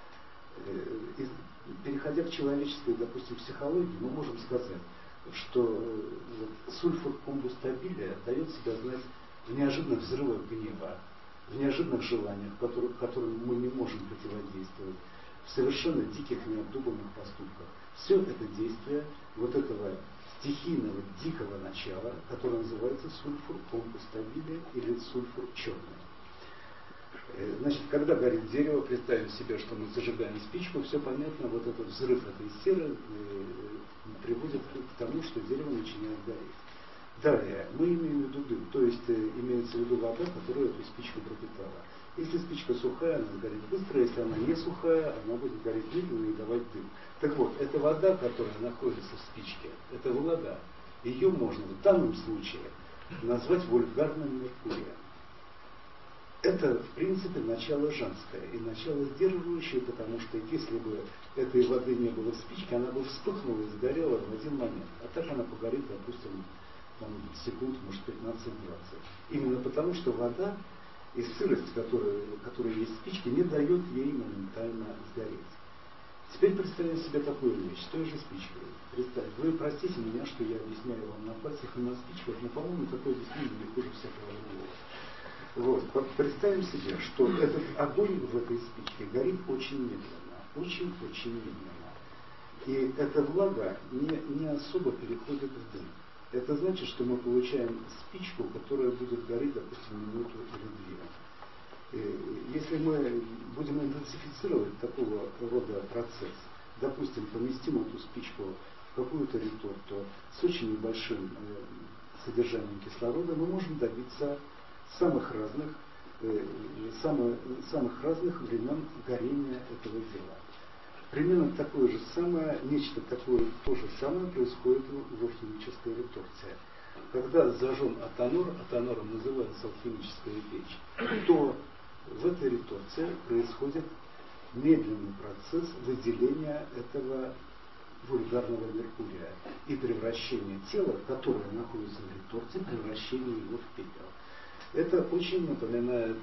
Переходя к человеческой, допустим, психологии, мы можем сказать, что сульфур комбустабиля дает себя знать в неожиданных взрывах гнева, в неожиданных желаниях, которым мы не можем противодействовать, в совершенно диких, необдуманных поступках. Все это действие вот этого стихийного, дикого начала, которое называется сульфур комбустабиля или сульфур черный. Значит, когда горит дерево, представим себе, что мы зажигаем спичку, все понятно, вот этот взрыв этой серы приводит к тому, что дерево начинает гореть. Далее, мы имеем в виду дым, то есть имеется в виду вода, которая эту спичку пропитала. Если спичка сухая, она горит быстро, если она не сухая, она будет гореть медленно и давать дым. Так вот, эта вода, которая находится в спичке, это вода. Ее можно в данном случае назвать вульгарным меркурием. Это, в принципе, начало женское и начало сдерживающее, потому что если бы этой воды не было в спичке, она бы вспыхнула и сгорела в один момент. А так она погорит, допустим, там, секунд, может, 15-20. Именно потому, что вода и сырость, которая есть в спичке, не дает ей моментально сгореть. Теперь представим себе такую вещь, с той же спичкой. Представьте, вы простите меня, что я объясняю вам на пальцах и на спичках, но, по-моему, такое объяснение не хуже всякого другого. Вот. Представим себе, что этот огонь в этой спичке горит очень медленно, очень-очень медленно. И эта влага не особо переходит в дым. Это значит, что мы получаем спичку, которая будет гореть, допустим, минуту или две. Если мы будем интенсифицировать такого рода процесс, допустим, поместим эту спичку в какую-то реторту с очень небольшим содержанием кислорода, мы можем добиться самых разных времен горения этого дела. Примерно такое же самое, нечто такое то же самое происходит в алхимической реторте. Когда зажжен атонором называется алхимическая печь, то в этой реторте происходит медленный процесс выделения этого вульгарного меркурия и превращения тела, которое находится в реторте, превращения его в пепел. Это очень напоминает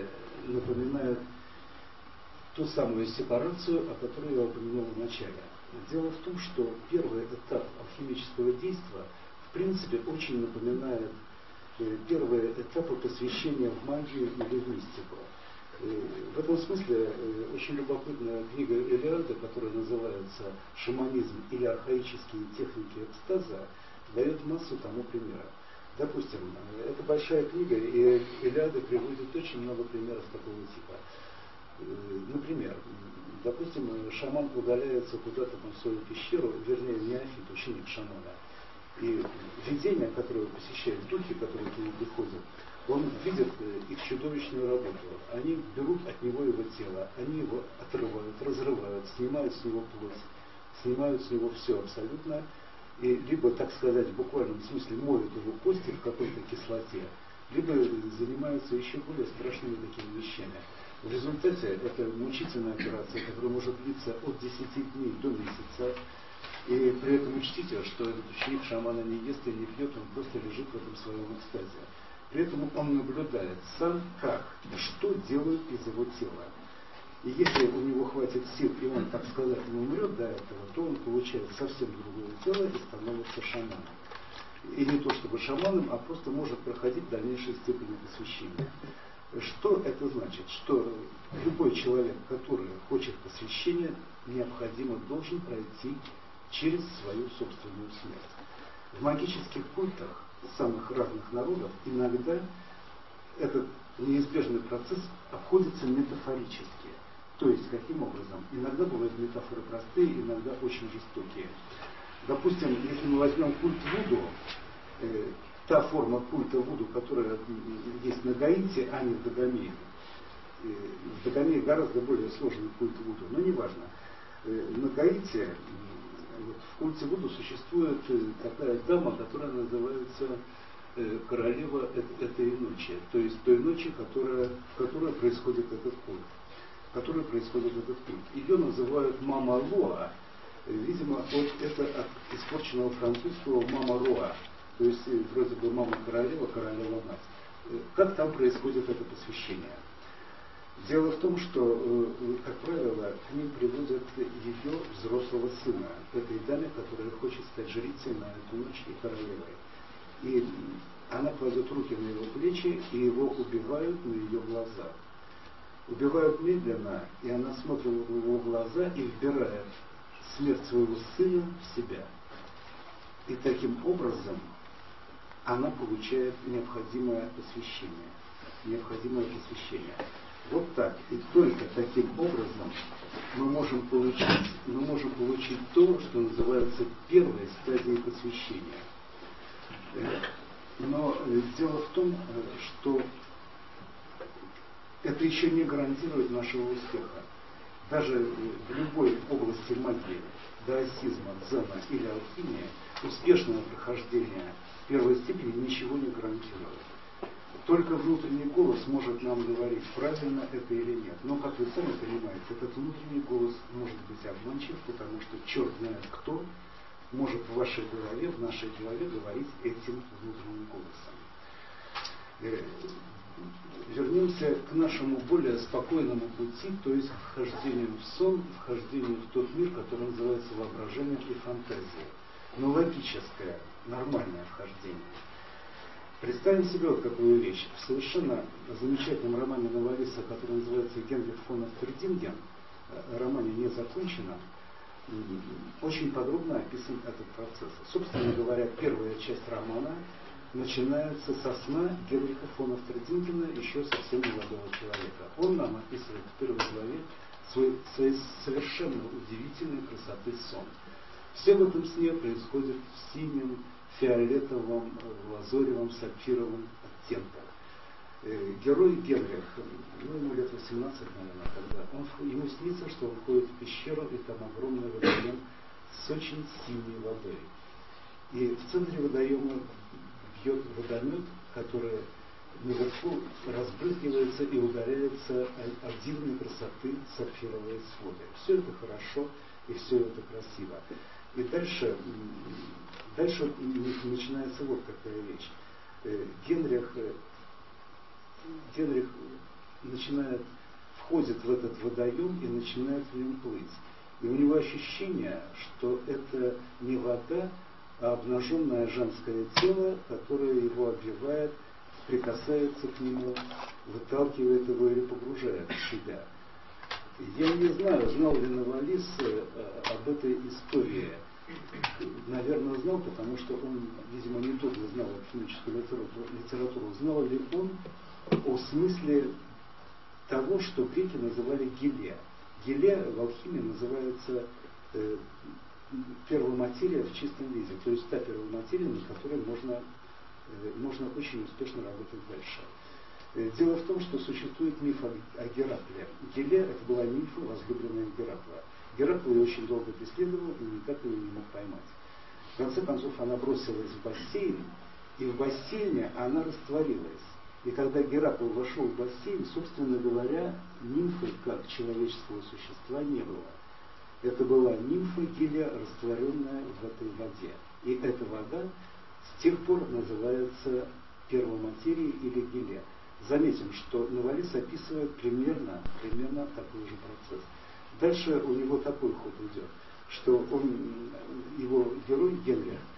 ту самую сепарацию, о которой я упомянул в начале. Дело в том, что первый этап алхимического действия в принципе очень напоминает первые этапы посвящения в магию или в мистику. В этом смысле очень любопытная книга Элиады, которая называется «Шаманизм или архаические техники экстаза», дает массу тому примеров. Допустим, это большая книга, и Элиада приводит очень много примеров такого типа. Например, допустим, шаман удаляется куда-то в свою пещеру, вернее, неофит, ученик шамана. И видения, которые посещают духи, которые к нему приходят, он видит их чудовищную работу. Они берут от него его тело, они его отрывают, разрывают, снимают с него плоть, снимают с него все абсолютно, и либо, так сказать, в буквальном смысле моют его кости в какой-то кислоте, либо занимаются еще более страшными такими вещами. В результате это мучительная операция, которая может длиться от 10 дней до месяца. И при этом учтите, что этот ученик шамана не ест и не пьет, он просто лежит в этом своем экстазе. При этом он наблюдает сам, что делают из его тела. И если у него хватит сил, и он, так сказать, не умрет до этого, то он получает совсем другое тело и становится шаманом. И не то чтобы шаманом, а просто может проходить дальнейшие степени посвящения. Что это значит? Что любой человек, который хочет посвящения, необходимо должен пройти через свою собственную смерть. В магических культах самых разных народов иногда этот неизбежный процесс обходится метафорически. То есть, каким образом? Иногда бывают метафоры простые, иногда очень жестокие. Допустим, если мы возьмем культ Вуду, та форма культа Вуду, которая есть на Гаити, а не в Дагомее. В Дагомее гораздо более сложный культ Вуду, но неважно. На Гаити, в культе Вуду существует такая дама, которая называется королева этой ночи, то есть той ночи, в которой происходит этот культ. Ее называют Мама Лоа, видимо, от испорченного французского Мама Роа, то есть вроде бы мама королева, королева мать. Как там происходит это посвящение? Дело в том, что, как правило, к ним приводят ее взрослого сына, этой даме, которая хочет стать жрицей на эту ночь и королевой. И она кладет руки на его плечи, и его убивают на ее глазах. Убивают медленно, и она смотрит в его глаза и вбирает смерть своего сына в себя. И таким образом она получает необходимое посвящение. Вот так. И только таким образом мы можем получить то, что называется первой стадией посвящения. Но дело в том, что это еще не гарантирует нашего успеха. Даже в любой области магии, даосизма, дзена или алхимии, успешное прохождение первой степени ничего не гарантирует. Только внутренний голос может нам говорить, правильно это или нет. Но, как вы сами понимаете, этот внутренний голос может быть обманчив, потому что черт знает кто может в вашей голове, в нашей голове говорить этим внутренним голосом. Вернемся к нашему более спокойному пути, то есть к вхождению в сон, вхождению в тот мир, который называется воображение и фантазия. Но логическое, нормальное вхождение. Представим себе вот какую вещь. В совершенно замечательном романе Новалиса, который называется «Генрих фон Эфтердинген», романе не закончено, очень подробно описан этот процесс. Собственно говоря, первая часть романа начинается со сна Генриха фон Эфтердингена, еще совсем молодого человека. Он нам описывает в первой главе своей совершенно удивительной красоты сон. Все в этом сне происходит в синем, фиолетовом, лазоревом, сапфировом оттенках. Герой Генрих, ему лет 18, наверное, когда ему снится, что он входит в пещеру, и там огромный водоем с очень синей водой. И в центре водоема бьет водомет, который наверху разбрызгивается и ударяется о дивной красоты сапфировые своды. Все это хорошо и все это красиво. И дальше начинается вот какая вещь. Генрих входит в этот водоем и начинает в нем плыть. И у него ощущение, что это не вода, а обнаженное женское тело, которое его обвивает, прикасается к нему, выталкивает его или погружает в себя. Я не знаю, знал ли Новалис об этой истории. Наверное, знал, потому что он, видимо, недолго знал алхимическую литературу. Знал ли он о смысле того, что греки называли геле? Геле в алхимии называется первоматерия в чистом виде, то есть та первоматерия, на которой можно очень успешно работать дальше. Дело в том, что существует миф о Геракле. Геле — это была нимфа, возлюбленная Геракла. Геракл ее очень долго преследовал и никак ее не мог поймать. В конце концов она бросилась в бассейн, и в бассейне она растворилась. И когда Геракл вошел в бассейн, собственно говоря, нимфы как человеческого существа не было. Это была нимфа Геля, растворенная в этой воде. И эта вода с тех пор называется первоматерией или Геле. Заметим, что Новалис описывает примерно такой же процесс. Дальше у него такой ход идет, что его герой Генрих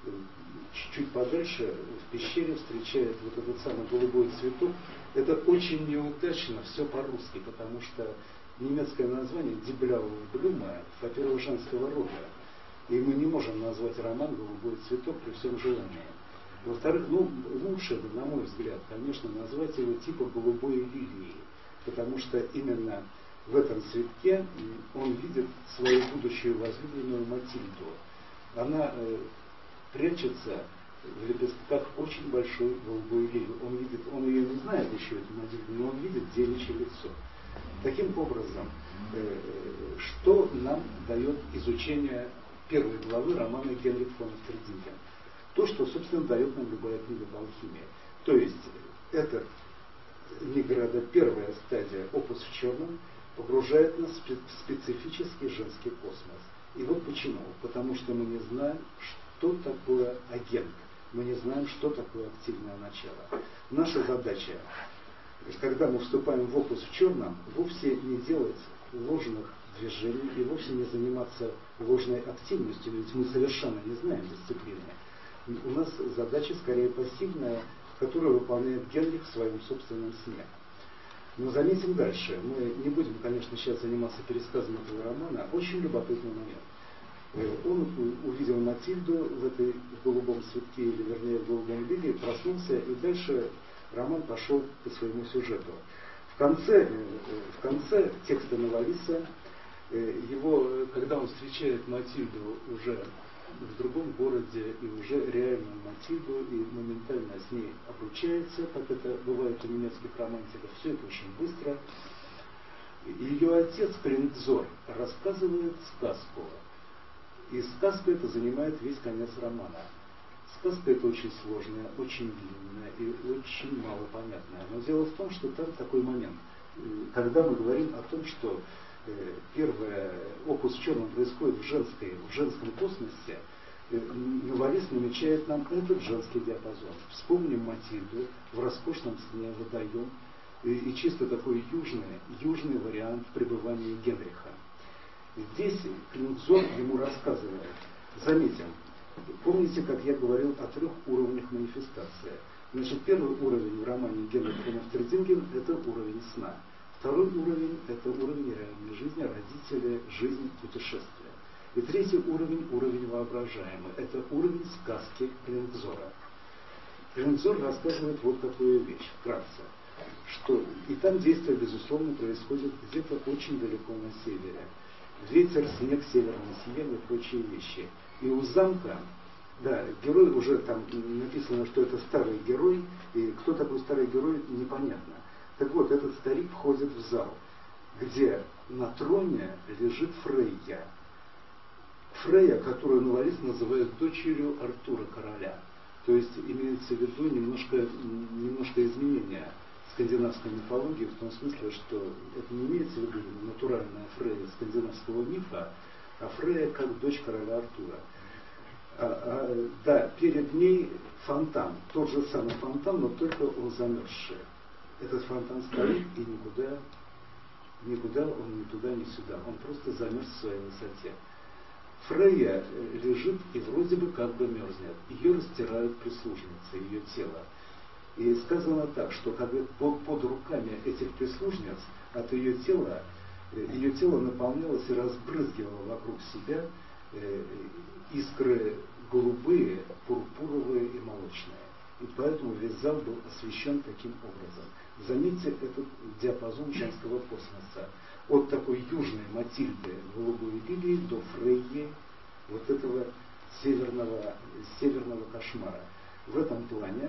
чуть-чуть подальше в пещере встречает вот этот самый голубой цветок. Это очень неудачно, все по-русски, потому что немецкое название «Дибляу Блюма», во-первых, женского рода. И мы не можем назвать роман «Голубой цветок» при всем желании. Во-вторых, лучше бы, на мой взгляд, конечно, назвать его типа «Голубой лилии», потому что именно в этом цветке он видит свою будущую возлюбленную Матильду. Она прячется в лепестках очень большой голубой лилии. Он ее не знает еще, эту Матильду, но он видит девичье лицо. Таким образом, что нам дает изучение первой главы романа Генрих фон Эфтердинген? То, что, собственно, дает нам любая книга по алхимии. То есть, это Ниграда, первая стадия, опус в черном, погружает нас в специфический женский космос. И вот почему. Потому что мы не знаем, что такое агент. Мы не знаем, что такое активное начало. Наша задача, когда мы вступаем в опус в черном, вовсе не делать ложных движений и вовсе не заниматься ложной активностью, ведь мы совершенно не знаем дисциплины. У нас задача скорее пассивная, которую выполняет Генрих в своем собственном сне. Но заметим дальше. Мы не будем, конечно, сейчас заниматься пересказом этого романа. Очень любопытный момент. Он увидел Матильду в голубом цветке, или вернее в голубом лилии, проснулся, и дальше роман пошел по своему сюжету. В конце текста Новалиса, когда он встречает Матильду уже в другом городе, и уже реальную Матильду, и моментально с ней обручается, как это бывает у немецких романтиков, все это очень быстро. Ее отец Крингзор рассказывает сказку. И сказка эта занимает весь конец романа. Сказка эта очень сложная, очень длинная и очень малопонятная. Но дело в том, что там такой момент. Когда мы говорим о том, что первый опус в черном происходит в женском космосе, Новалис намечает нам этот женский диапазон. Вспомним Матильду в роскошном сне, водоем, и чисто такой южный вариант пребывания Генриха. Здесь Крингзор ему рассказывает. Заметим, помните, как я говорил о 3 уровнях манифестации. Значит, первый уровень в романе Генрих фон Эфтердинген – это уровень сна. Второй уровень – это уровень реальной жизни, родители, жизнь, путешествия. И третий уровень – уровень воображаемый. Это уровень сказки Крингзора. Крингзор рассказывает вот такую вещь, вкратце. Что и там действие, безусловно, происходит где-то очень далеко на севере. Ветер, снег, северное сияние и прочие вещи. И у замка, да, герой уже там написано, что это старый герой, и кто такой старый герой, непонятно. Так вот, этот старик входит в зал, где на троне лежит Фрейя. Фрейя, которую Новалис называет дочерью Артура короля. То есть имеется в виду немножко изменения скандинавской мифологии, в том смысле, что это не имеется в виду натуральная Фрейя скандинавского мифа, а Фрейя как дочь короля Артура. Да, перед ней фонтан, тот же самый фонтан, но только он замерзший. Этот фонтан стоит, и никуда он ни туда, ни сюда. Он просто замерз в своей высоте. Фрейя лежит и вроде бы как бы мерзнет. Ее растирают прислужницы, ее тело. И сказано так, что когда под руками этих прислужниц от ее тело наполнялось и разбрызгивало вокруг себя искры голубые, пурпуровые и молочные. И поэтому весь зал был освещен таким образом. Заметьте этот диапазон женского космоса. От такой южной Матильды голубой лилии до Фрейи, вот этого северного кошмара. В этом плане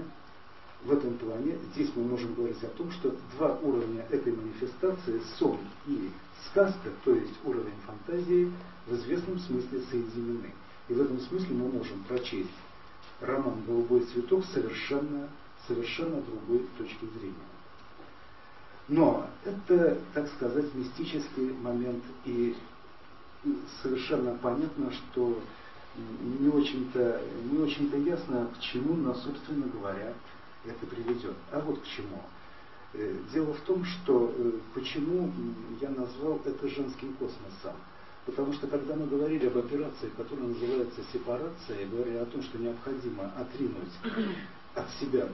здесь мы можем говорить о том, что 2 уровня этой манифестации, сон и сказка, то есть уровень фантазии, в известном смысле соединены. И в этом смысле мы можем прочесть роман «Голубой цветок» совершенно другой точки зрения. Но это, так сказать, мистический момент, и совершенно понятно, что не очень-то ясно, к чему нас, собственно говоря, это приведет. А вот к чему. Дело в том, что почему я назвал это женским космосом. Потому что когда мы говорили об операции, которая называется сепарация, и говорили о том, что необходимо отринуть от себя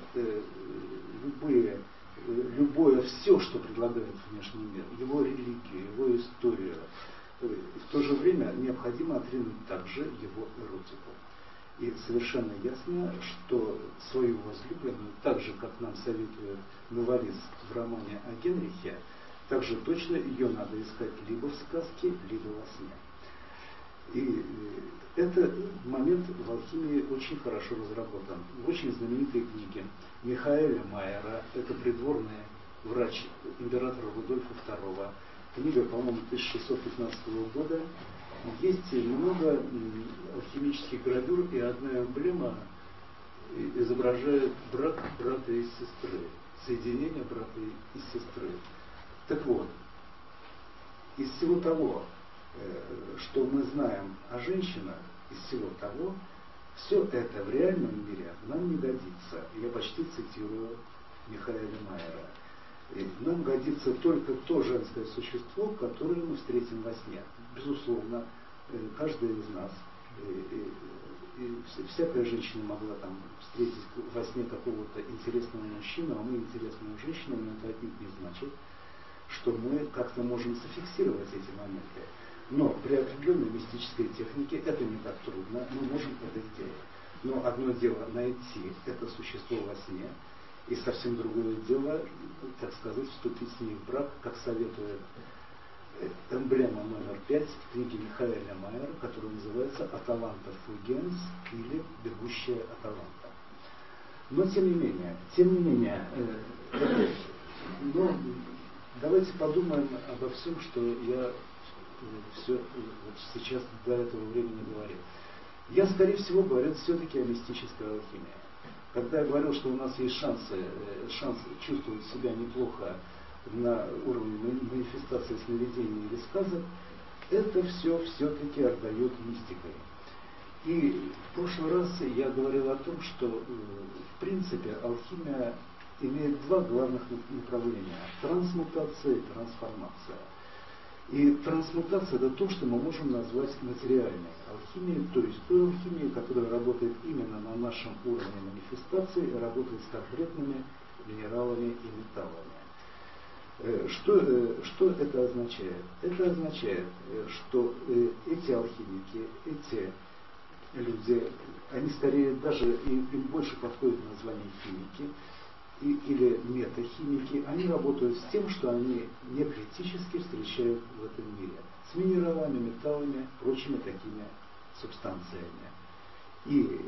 любое все, что предлагает внешний мир, его религию, его историю, в то же время необходимо отринуть также его эротику. И совершенно ясно, что свою возлюбленную, так же, как нам советует Новалис в романе о Генрихе, также точно ее надо искать либо в сказке, либо во сне. И этот момент в алхимии очень хорошо разработан. В очень знаменитой книге Михаэля Майера, это придворный врач императора Рудольфа II, книга, по-моему, 1615 года, есть много алхимических гравюр, и одна эмблема изображает брак брата и сестры, соединение брата и сестры. Так вот, из всего того, что мы знаем о женщинах, из всего того, все это в реальном мире нам не годится. Я почти цитирую Михаэля Майера. Нам годится только то женское существо, которое мы встретим во сне. Безусловно, каждый из нас, всякая женщина могла там встретить во сне какого-то интересного мужчину, а мы интересную женщину, но это отнюдь не значит, что мы как-то можем зафиксировать эти моменты. Но при определенной мистической технике это не так трудно, мы можем это сделать. Но одно дело найти это существо во сне, и совсем другое дело, так сказать, вступить с ней в брак, как советует эмблема номер 5 в книге Михаэля Майера, которая называется «Аталанта фугенс» или «Бегущая Аталанта». Но тем не менее, давайте подумаем обо всем, что я все вот сейчас до этого времени говорил. Я, скорее всего, говорю все-таки о мистической алхимии. Когда я говорил, что у нас есть шанс чувствовать себя неплохо на уровне манифестации сновидений или сказок, это все-таки отдает мистикой. И в прошлый раз я говорил о том, что в принципе алхимия имеет два главных направления – трансмутация и трансформация. И трансмутация – это то, что мы можем назвать материальной алхимией, то есть той алхимией, которая работает именно на нашем уровне манифестации и работает с конкретными минералами и металлами. Что это означает? Это означает, что эти алхимики, эти люди, они скорее даже, им больше подходит название химики, или метахимики, они работают с тем, что они не критически встречают в этом мире. С минералами, металлами, прочими такими субстанциями. И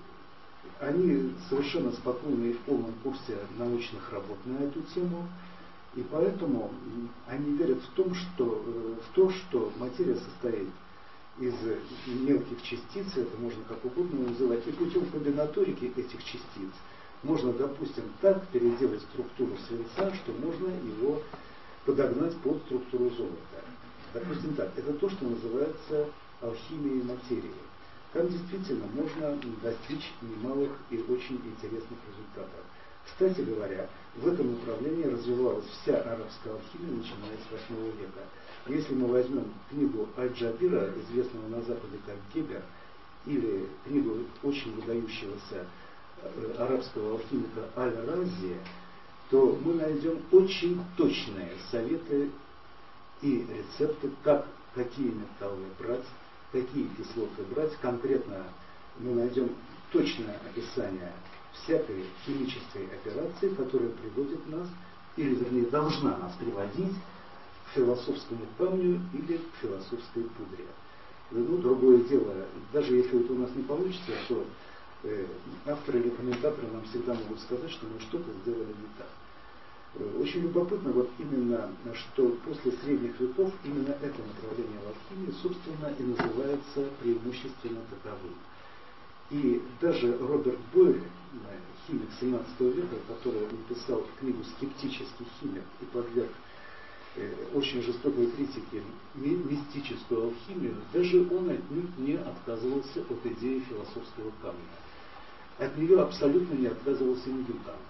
они совершенно спокойны и в полном курсе научных работ на эту тему. И поэтому они верят в то, что материя состоит из мелких частиц, это можно как угодно называть, и путем комбинаторики этих частиц можно, допустим, так переделать структуру свинца, что можно его подогнать под структуру золота. Допустим так, это то, что называется алхимией материи. Там действительно можно достичь немалых и очень интересных результатов. Кстати говоря, в этом направлении развивалась вся арабская алхимия, начиная с 8 века. Если мы возьмем книгу Аль-Джабира, известного на Западе как Гебер, или книгу очень выдающегося арабского алхимика Аль-Рази, то мы найдем очень точные советы и рецепты, какие металлы брать, какие кислоты брать. Конкретно мы найдем точное описание всякой химической операции, которая приводит нас, или вернее должна нас приводить к философскому камню или к философской пудре. Ну, другое дело, даже если это у нас не получится, то авторы или комментаторы нам всегда могут сказать, что мы что-то сделали не так. Очень любопытно вот именно, что после средних веков именно это направление в алхимии, собственно, и называется преимущественно таковым. И даже Роберт Бойль, химик 17 века, который написал книгу «Скептический химик» и подверг очень жестокой критике мистическую алхимию, даже он отнюдь не отказывался от идеи философского камня. От нее абсолютно не отказывался Ньютон.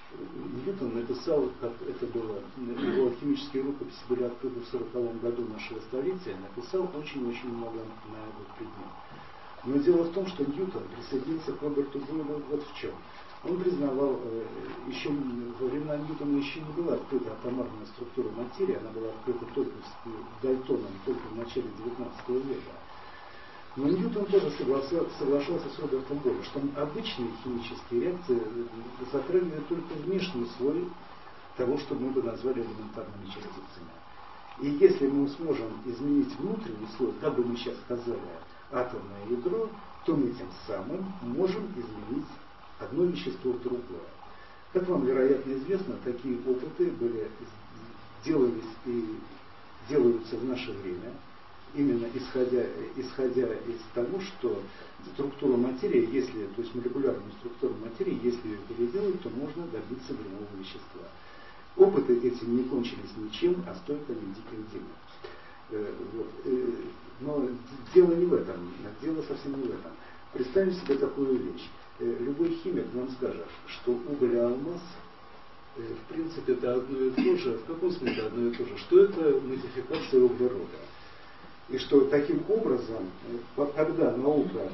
Ньютон написал, как это было, его алхимические рукописи были открыты в 40 году нашего столетия, написал очень-очень много на этот предмет. Но дело в том, что Ньютон присоединился к Роберту Бойлю вот в чем. Он признавал, еще во времена Ньютона еще не была открыта атомарная структура материи, она была открыта только Дальтоном, только в начале XIX века. Но Ньютон тоже соглашался с Робертом Бойлем, что обычные химические реакции затрагивают только внешний слой того, что мы бы назвали элементарными частицами. И если мы сможем изменить внутренний слой, как бы мы сейчас сказали, атомное ядро, то мы тем самым можем изменить одно вещество в другое. Как вам, вероятно, известно, такие опыты делались и делаются в наше время, именно исходя из того, что структура материи, то есть молекулярную структуру материи, если ее переделать, то можно добиться другого вещества. Опыты эти не кончились ничем, а стоят они диких денег. Но дело не в этом, дело совсем не в этом. Представим себе такую вещь. Любой химик нам скажет, что уголь и алмаз, в принципе, это одно и то же. В каком смысле одно и то же? Что это модификация углерода. И что таким образом, когда наука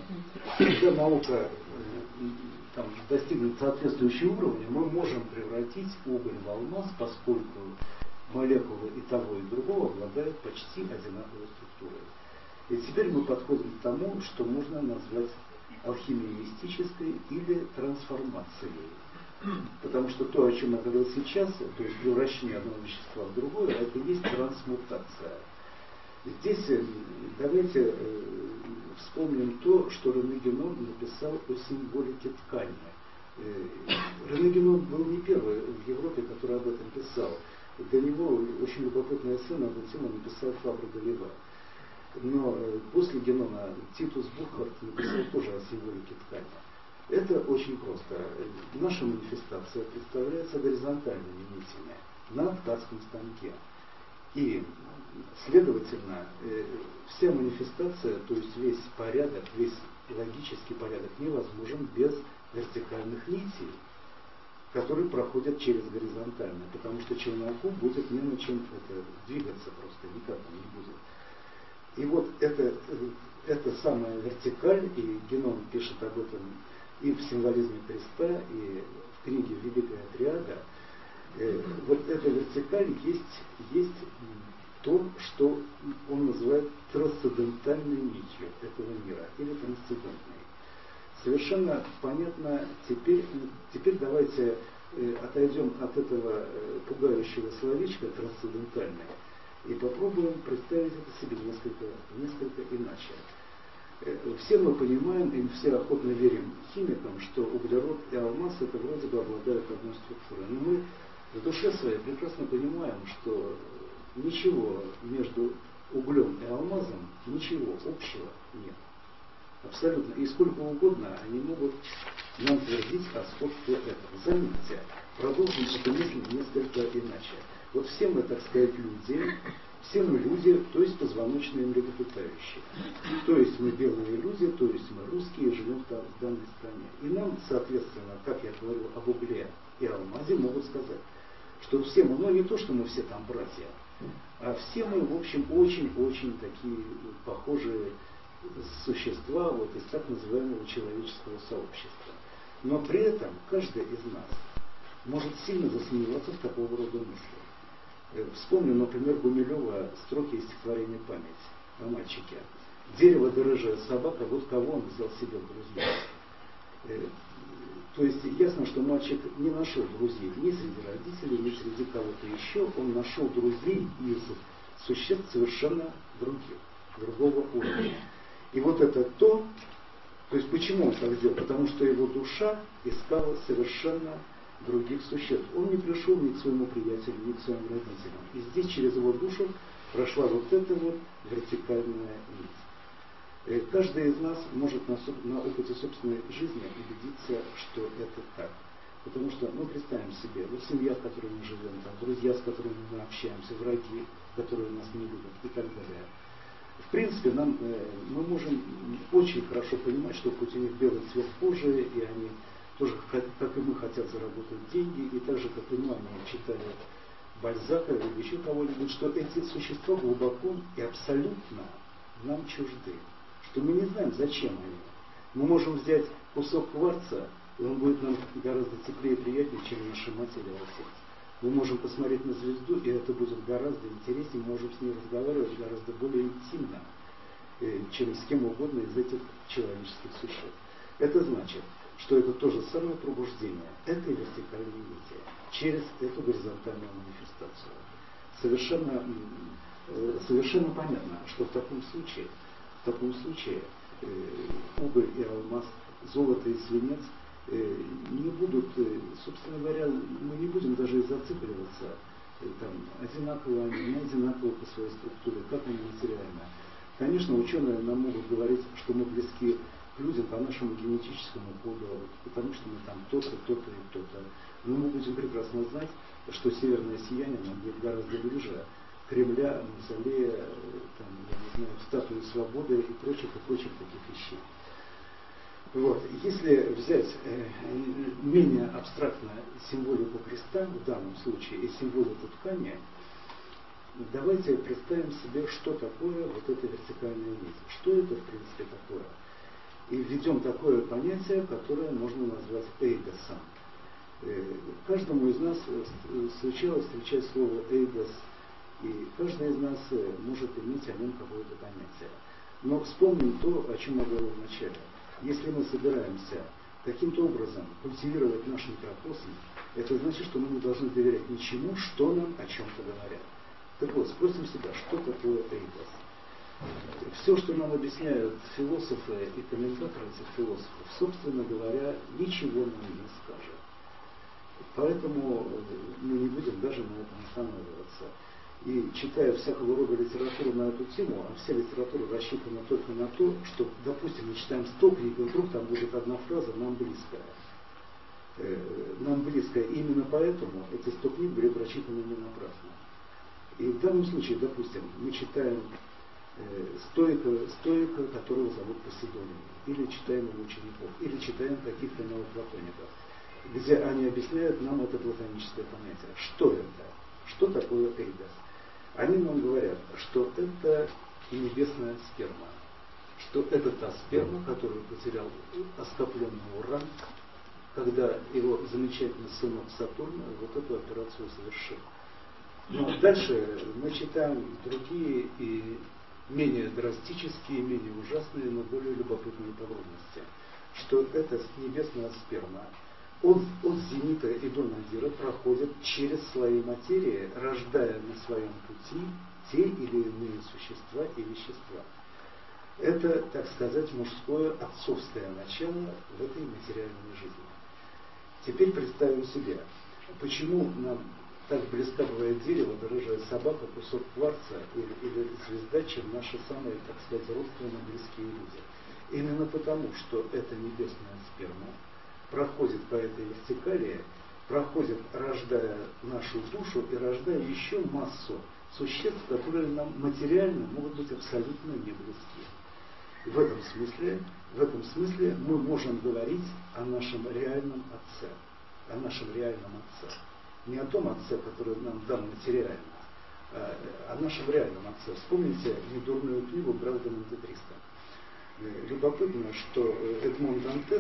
достигнет соответствующего уровня, мы можем превратить уголь в алмаз, поскольку молекулы и того, и другого обладают почти одинаковой структурой. И теперь мы подходим к тому, что можно назвать алхимией мистической или трансформацией. Потому что то, о чем я говорил сейчас, то есть превращение одного вещества в другое, это и есть трансмутация. Здесь давайте вспомним то, что Рене Генон написал о символике ткани. Рене Генон был не первый в Европе, который об этом писал. Для него очень любопытное эссе на эту тему написал Фабро де Лива. Но после Генона Титус Бухарт написал тоже о символике ткани. Это очень просто. Наша манифестация представляется горизонтальными нитями на ткацком станке. И, следовательно, вся манифестация, то есть весь порядок, весь логический порядок невозможен без вертикальных нитей, которые проходят через горизонтальные, потому что челноку будет не на чем двигаться просто, никак он не будет. И вот это самая вертикаль, и Генон пишет об этом и в символизме креста, и в книге «Великая триада». Вот эта вертикаль есть то, что он называет трансцендентальной нитью этого мира, или трансцендентной. Совершенно понятно, теперь давайте отойдем от этого пугающего словечка трансцендентальное и попробуем представить это себе несколько иначе. Все мы понимаем, и все охотно верим химикам, что углерод и алмаз это вроде бы обладают одной структурой. Но мы в душе своей прекрасно понимаем, что ничего между углем и алмазом, ничего общего нет. Абсолютно. И сколько угодно они могут нам твердить о сходстве этого. Заметьте, продолжим эту мысль несколько иначе. Вот все мы, так сказать, люди, то есть позвоночные млекопитающие. То есть мы белые люди, то есть мы русские, живем в данной стране. И нам, соответственно, как я говорил об угле и алмазе, могут сказать, что все мы, не то, что мы все там братья, а все мы, в общем, очень-очень такие похожие существа из так называемого человеческого сообщества. Но при этом каждый из нас может сильно засомневаться в такого рода мысли. Вспомню, например, Гумилева строки из стихотворения «Память» о мальчике. «Дерево да рыжая собака, вот кого он взял себе в друзья». То есть ясно, что мальчик не нашел друзей ни среди родителей, ни среди кого-то еще. Он нашел друзей из существ совершенно другого уровня. И вот это то есть почему он так сделал? Потому что его душа искала совершенно других существ. Он не пришел ни к своему приятелю, ни к своим родителям. И здесь через его душу прошла вот эта вертикальная нить. Каждый из нас может на опыте собственной жизни убедиться, что это так. Потому что, представим себе, семья, в которой мы живем, друзья, с которыми мы общаемся, враги, которые нас не любят и так далее. В принципе, мы можем очень хорошо понимать, что хоть у них белый цвет кожи, и они тоже, как и мы, хотят заработать деньги, и так же, как и мы, они читали Бальзака или еще кого-нибудь, что эти существа глубоко и абсолютно нам чужды, что мы не знаем, зачем они. Мы можем взять кусок кварца, и он будет нам гораздо теплее и приятнее, чем наша материя во сердце. Мы можем посмотреть на звезду, и это будет гораздо интереснее, мы можем с ней разговаривать гораздо более интимно, чем с кем угодно из этих человеческих существ. Это значит, что это то же самое пробуждение этой вертикальной нити через эту горизонтальную манифестацию. Совершенно понятно, что в таком случае уголь и алмаз, золото и свинец не будут, собственно говоря, мы не будем даже и зацикливаться, там, одинаково они, не одинаково по своей структуре, как они материально. Конечно, ученые нам могут говорить, что мы близки к людям по нашему генетическому коду, потому что мы там то-то, то-то и то-то. Но мы будем прекрасно знать, что северное сияние нам будет гораздо ближе Кремля, Мавзолея, там, я не знаю, статуи свободы и прочих таких вещей. Вот. Если взять менее абстрактно символику креста, в данном случае, и символику ткани, давайте представим себе, что такое вот эта вертикальная нить. Что это, в принципе, такое? И введем такое понятие, которое можно назвать эйдосом. Каждому из нас случалось встречать слово эйдос, и каждый из нас может иметь о нем какое-то понятие. Но вспомним то, о чем я говорил вначале. Если мы собираемся каким-то образом культивировать наш микрокосм, это значит, что мы не должны доверять ничему, что нам о чем-то говорят. Так вот, спросим себя, что такое эйдос. Все, что нам объясняют философы и комментаторы этих философов, собственно говоря, ничего нам не скажет. Поэтому мы не будем даже на этом останавливаться. И читая всякого рода литературу на эту тему, а вся литература рассчитана только на то, что, допустим, мы читаем 100 книг, и вдруг там будет одна фраза «нам близкая». Нам близкая. Именно поэтому эти 100 книг были прочитаны не напрасно. И в данном случае, допустим, мы читаем стоика, которого зовут Поседоний, или читаем его учеников, или читаем каких-то новоплатоников, где они объясняют нам это платоническое понятие. Что это? Что такое эйдос? Они нам говорят, что это небесная сперма, что это та сперма, которую потерял оскопленный Уран, когда его замечательный сынок Сатурн вот эту операцию совершил. Но дальше мы читаем другие и менее драстические, менее ужасные, но более любопытные подробности, что эта небесная сперма от зенита и до надира проходит через слои материи, рождая на своем пути те или иные существа и вещества. Это, так сказать, мужское отцовское начало в этой материальной жизни. Теперь представим себе, почему нам так близко бывает дерево, дороже собака, кусок кварца или звезда, чем наши самые, так сказать, родственные близкие люди. Именно потому, что эта небесная сперма проходит по этой вертикали, проходит, рождая нашу душу и рождая еще массу существ, которые нам материально могут быть абсолютно не близки. В этом смысле мы можем говорить о нашем реальном Отце. О нашем реальном Отце. Не о том Отце, который нам дан материально, а о нашем реальном Отце. Вспомните недурную книгу «Правда Монте-Кристо». Любопытно, что Эдмон Дантес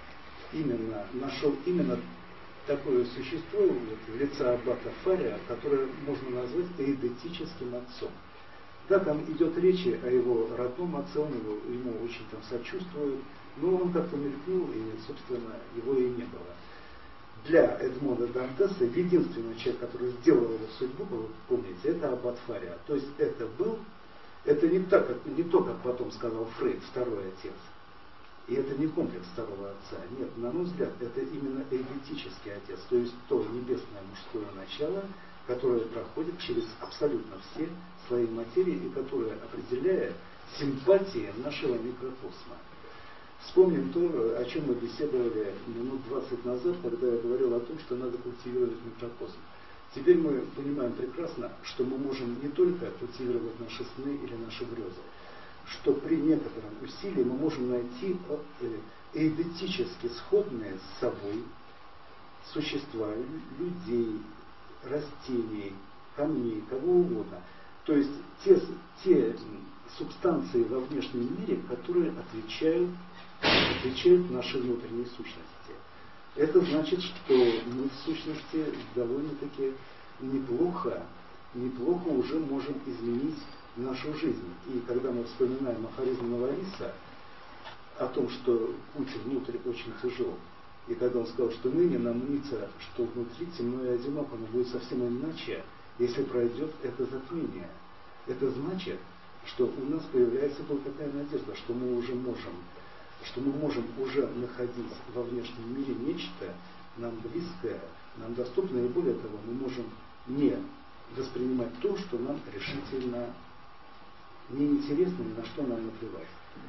нашел именно такое существо в лице аббата Фария, которое можно назвать эйдетическим отцом. Да, там идет речь о его родном отце, он ему очень там сочувствует, но он как-то мелькнул, и, собственно, его и не было. Для Эдмона Дантеса единственный человек, который сделал его судьбу, вы помните, это аббат Фария. То есть это не то, как потом сказал Фрейд, второй отец. И это не комплекс второго отца. Нет, на мой взгляд, это именно эйдетический отец, то есть то небесное мужское начало, которое проходит через абсолютно все слои материи и которое определяет симпатии нашего микрокосма. Вспомним то, о чем мы беседовали минут 20 назад, когда я говорил о том, что надо культивировать микрокосм. Теперь мы понимаем прекрасно, что мы можем не только культивировать наши сны или наши грезы, что при некотором усилии мы можем найти эйдетически сходные с собой существа, людей, растений, камней, кого угодно. То есть те субстанции во внешнем мире, которые отвечают нашей внутренней сущности. Это значит, что мы в сущности довольно-таки неплохо уже можем изменить нашу жизнь. И когда мы вспоминаем афоризм Новариса о том, что путь внутрь очень тяжел, и когда он сказал, что ныне нам мнится, что внутри темно и одиноко, но будет совсем иначе, если пройдет это затмение. Это значит, что у нас появляется только такая надежда, что мы можем уже находить во внешнем мире нечто нам близкое, нам доступное, и более того, мы можем не воспринимать то, что нам решительно неинтересно, ни на что нам наплевать.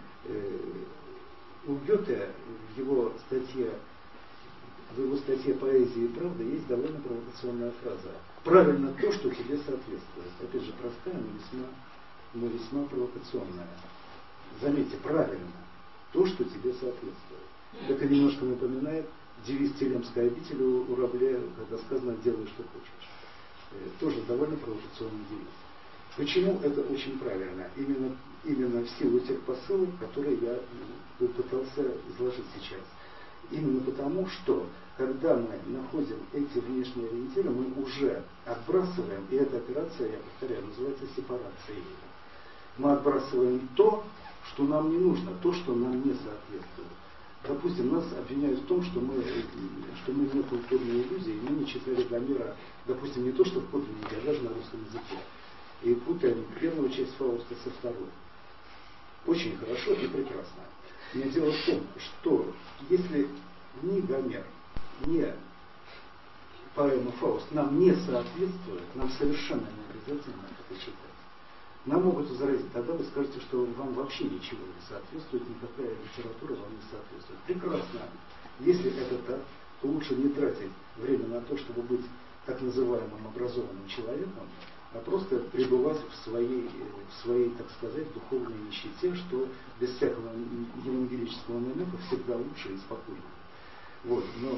У Гёте в его статье «Поэзия и правда» есть довольно провокационная фраза. Правильно то, что тебе соответствует. Опять же, простая, но весьма провокационная. Заметьте, правильно то, что тебе соответствует. Это немножко напоминает девиз Телемской обители у Рабле, когда сказано «делай, что хочешь». Тоже довольно провокационный девиз. Почему это очень правильно? Именно в силу тех посылов, которые я пытался изложить сейчас. Именно потому, что когда мы находим эти внешние ориентиры, мы уже отбрасываем, и эта операция, я повторяю, называется сепарацией. Мы отбрасываем то, что нам не нужно, то, что нам не соответствует. Допустим, нас обвиняют в том, что мы некультурные иллюзии, мы не читали Гомера, допустим, не то, что в подлиннике, а даже на русском языке. И путаем первую часть Фауста со второй. Очень хорошо и прекрасно. Но дело в том, что если ни Гомер, ни поэма Фауст нам не соответствует, нам совершенно не обязательно это читать. Нам могут возразить, тогда вы скажете, что вам вообще ничего не соответствует, никакая литература вам не соответствует. Прекрасно. Если это так, то лучше не тратить время на то, чтобы быть так называемым образованным человеком, а просто пребывать в своей, так сказать, духовной нищете, что без всякого евангелического намека всегда лучше и спокойнее. Вот. Но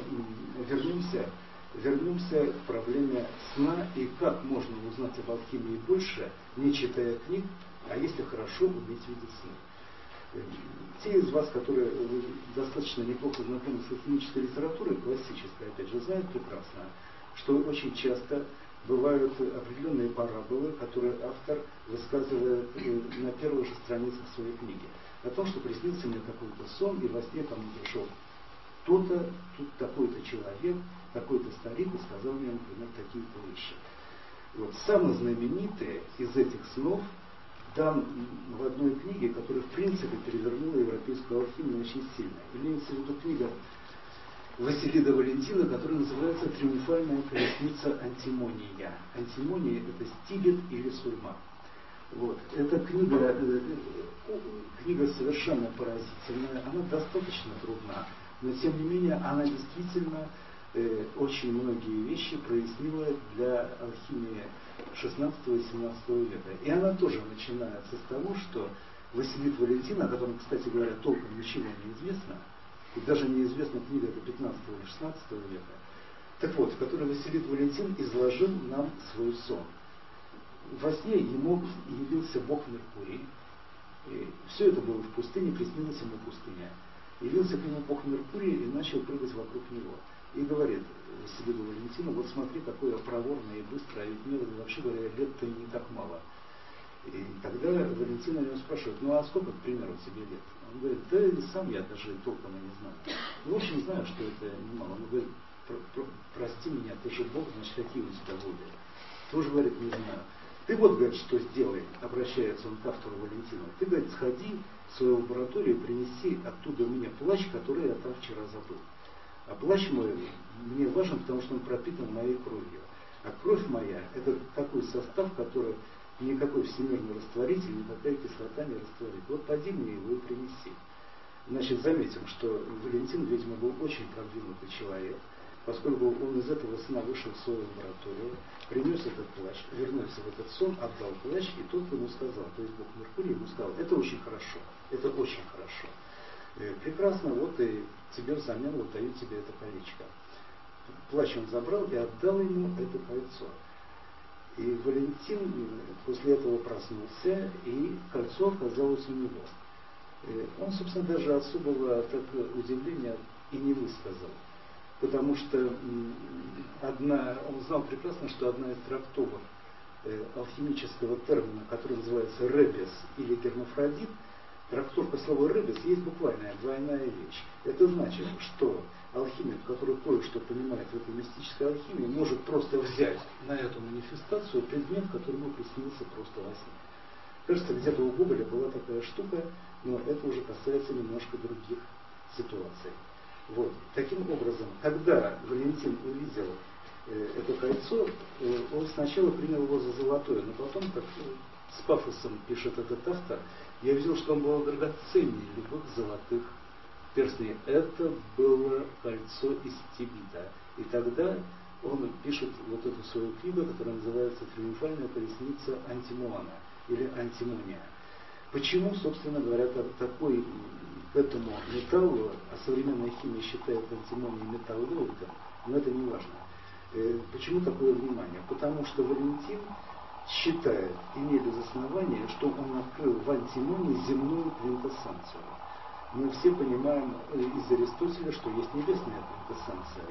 вернемся к проблеме сна и как можно узнать об алхимии больше, не читая книг, а если хорошо уметь видеть сны. Те из вас, которые достаточно неплохо знакомы с алхимической литературой, классической, опять же, знают прекрасно, что очень часто бывают определенные параболы, которые автор высказывает на первых же страницах своей книги. О том, что приснился мне такой-то сон, и во сне ко мне пришел кто-то, тут такой-то человек, такой-то старик, и сказал мне, например, такие-то вещи. Вот. Самый знаменитый из этих снов дан в одной книге, которая в принципе перевернула европейскую алхимию очень сильно. Имеется в виду книга Василида Валентина, которая называется «Триумфальная колесница Антимония». Антимония – это стибет или сурьма. Вот. Эта книга совершенно поразительная, она достаточно трудна, но тем не менее она действительно очень многие вещи прояснила для алхимии XVI и XVII века. И она тоже начинается с того, что Василид Валентин, о котором, кстати говоря, толком ничего не известно, и даже неизвестна книга до 15 или 16 века, так вот, в которой Василид Валентин изложил нам свой сон. Во сне ему явился бог Меркурий, и все это было в пустыне, приснилась ему пустыня. Явился к нему бог Меркурий и начал прыгать вокруг него. И говорит Василиду Валентину: вот смотри, какое проворное и быстрое, ведь мне, вообще говоря, лет-то не так мало. И тогда Валентин его спрашивает: ну а сколько, к примеру, тебе лет? Он говорит: да и сам я даже толком и не знаю. Ну, в общем, знаю, что это немало. Он говорит: прости меня, ты же Бог, значит, какие у тебя воли? Тоже говорит: не знаю. Ты вот, говорит, что сделай, обращается он к автору Валентину. Ты, говорит, сходи в свою лабораторию, принеси оттуда мне плащ, который я там вчера забыл. А плащ мой мне важен, потому что он пропитан моей кровью. А кровь моя – это такой состав, который никакой всемирный растворитель, никакая кислота не растворит. Вот поди мне его и принеси. Значит, заметим, что Валентин, видимо, был очень продвинутый человек, поскольку он из этого сна вышел в свою лабораторию, принес этот плащ, вернулся в этот сон, отдал плащ, и тот ему сказал, то есть бог Меркурий ему сказал: это очень хорошо, это очень хорошо. Прекрасно, вот и тебе взамен вот даю тебе это колечко. Плащ он забрал и отдал ему это кольцо. И Валентин после этого проснулся, и кольцо оказалось у него. Он, собственно, даже особого так, удивления и не высказал. Потому что он знал прекрасно, что одна из трактовок алхимического термина, который называется ребес или гермафродит, трактовка слова ребес есть буквальная двойная вещь. Это значит, что алхимик, который кое-что понимает в этой мистической алхимии, может просто взять на эту манифестацию предмет, который ему приснился просто во сне. Кажется, где-то у Гоголя была такая штука, но это уже касается немножко других ситуаций. Вот. Таким образом, когда Валентин увидел это кольцо, он сначала принял его за золотое, но потом, как с пафосом пишет этот автор, я видел, что он был драгоценнее любых золотых перстней. Это было кольцо из Тибита. И тогда он пишет вот эту свою книгу, которая называется «Триумфальная колесница Антимона» или «Антимония». Почему, собственно говоря, такой к этому металлу, а современная химия считает антимоний металлоидом, но это не важно. Почему такое внимание? Потому что Валентин считает, имея без основания, что он открыл в антимонии земную квинтэссенцию. Мы все понимаем из Аристотеля, что есть небесная квинтэссенция,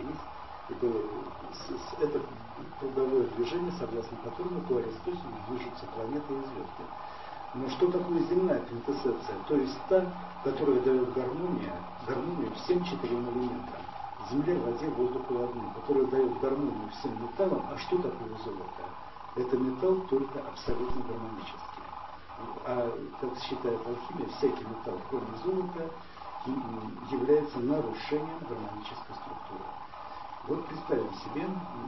это круговое движение, согласно которому по Аристотелю движутся планеты и звезды. Но что такое земная квинтэссенция? То есть та, которая дает гармонию всем четырем элементам. Земле, воде, воздуху и огню, которая дает гармонию всем металлам. А что такое золото? Это металл только абсолютно гармонический. А, как считает алхимия, всякий металл, кроме золота, является нарушением гармонической структуры. Вот представим себе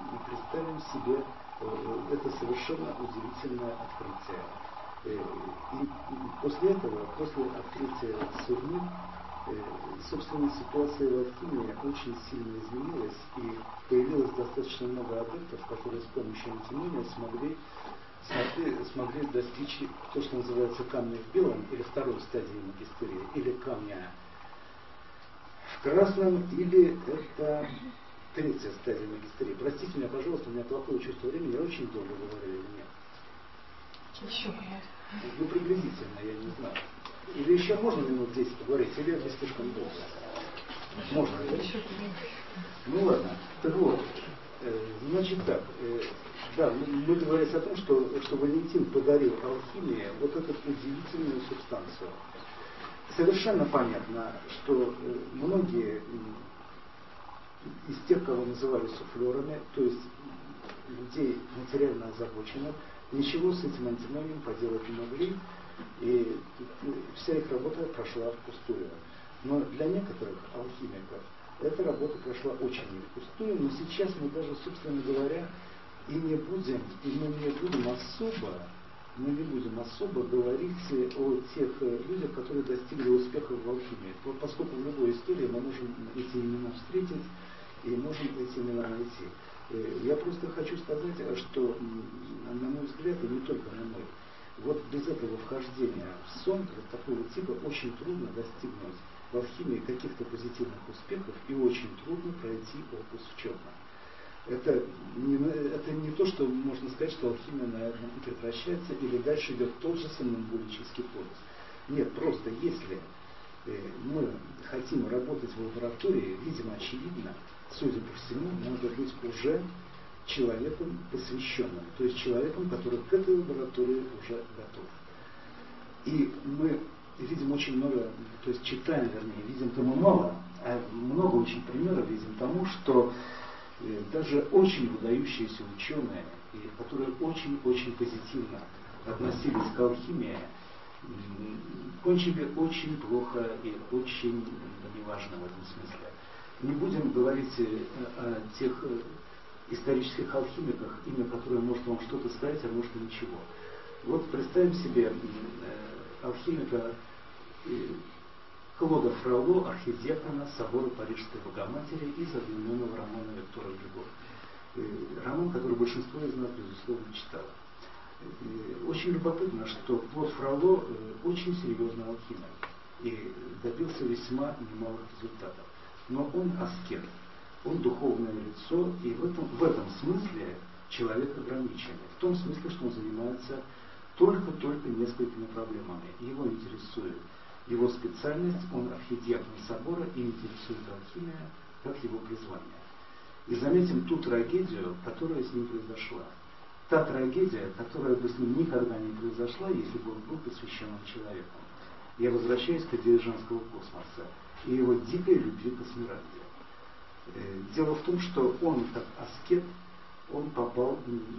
это совершенно удивительное открытие. И после этого, после открытия Сурны, собственно, ситуация в алхимии очень сильно изменилась, и появилось достаточно много адептов, которые с помощью антимония смогли достичь то, что называется камня в белом, или второй стадии магистерии, или камня в красном, или это третья стадия магистерии. Простите меня, пожалуйста, у меня плохое чувство времени, я очень долго говорю или нет? Еще. Ну, приблизительно, я не знаю. Или еще можно минут 10 поговорить, или это слишком долго? Можно, да? Ну ладно. Так вот, значит так, да, мы договорились о том, что Валентин подарил алхимии вот эту удивительную субстанцию. Совершенно понятно, что многие из тех, кого называли суфлерами, то есть людей материально озабоченных, ничего с этим антимонием поделать не могли, и вся их работа прошла впустую. Но для некоторых алхимиков эта работа прошла очень впустую, но сейчас мы даже, собственно говоря, мы не будем особо говорить о тех людях, которые достигли успеха в алхимии. Вот поскольку в любой истории мы можем эти имена встретить и можем эти имена найти. Я просто хочу сказать, что, на мой взгляд, и не только на мой, вот без этого вхождения в сон такого типа очень трудно достигнуть в алхимии каких-то позитивных успехов и очень трудно пройти опус в черном. Это не то, что можно сказать, что алхимия на этом прекращается или дальше идет тот же сомнамбулический полюс. Нет, просто если мы хотим работать в лаборатории, видимо, очевидно, судя по всему, надо быть уже человеком посвященным, то есть человеком, который к этой лаборатории уже готов. И мы видим очень много, то есть читаем, вернее, видим-то мы мало, а много очень примеров видим тому, что даже очень выдающиеся ученые, которые очень-очень позитивно относились к алхимии, кончили очень плохо и очень неважно в этом смысле. Не будем говорить о тех исторических алхимиках, имя которое может вам что-то сказать, а может и ничего. Вот представим себе алхимика Клода Фролло, архидиакона собора Парижской Богоматери из одноименного романа Виктора Гюго. Роман, который большинство из нас, безусловно, читало. Очень любопытно, что Клод Фролло очень серьезный алхимик. и добился весьма немалых результатов. Но он аскет, он духовное лицо, и в этом смысле человек ограниченный. В том смысле, что он занимается только несколькими проблемами. Его интересует его специальность, он архидиакон собора, и интересует алхимия как его призвание. И заметим ту трагедию, которая с ним произошла. Та трагедия, которая бы с ним никогда не произошла, если бы он был посвященным человеком. Я возвращаюсь к идее женского космоса и его дикой любви к Эсмеранде. Дело в том, что он, как аскет, он попал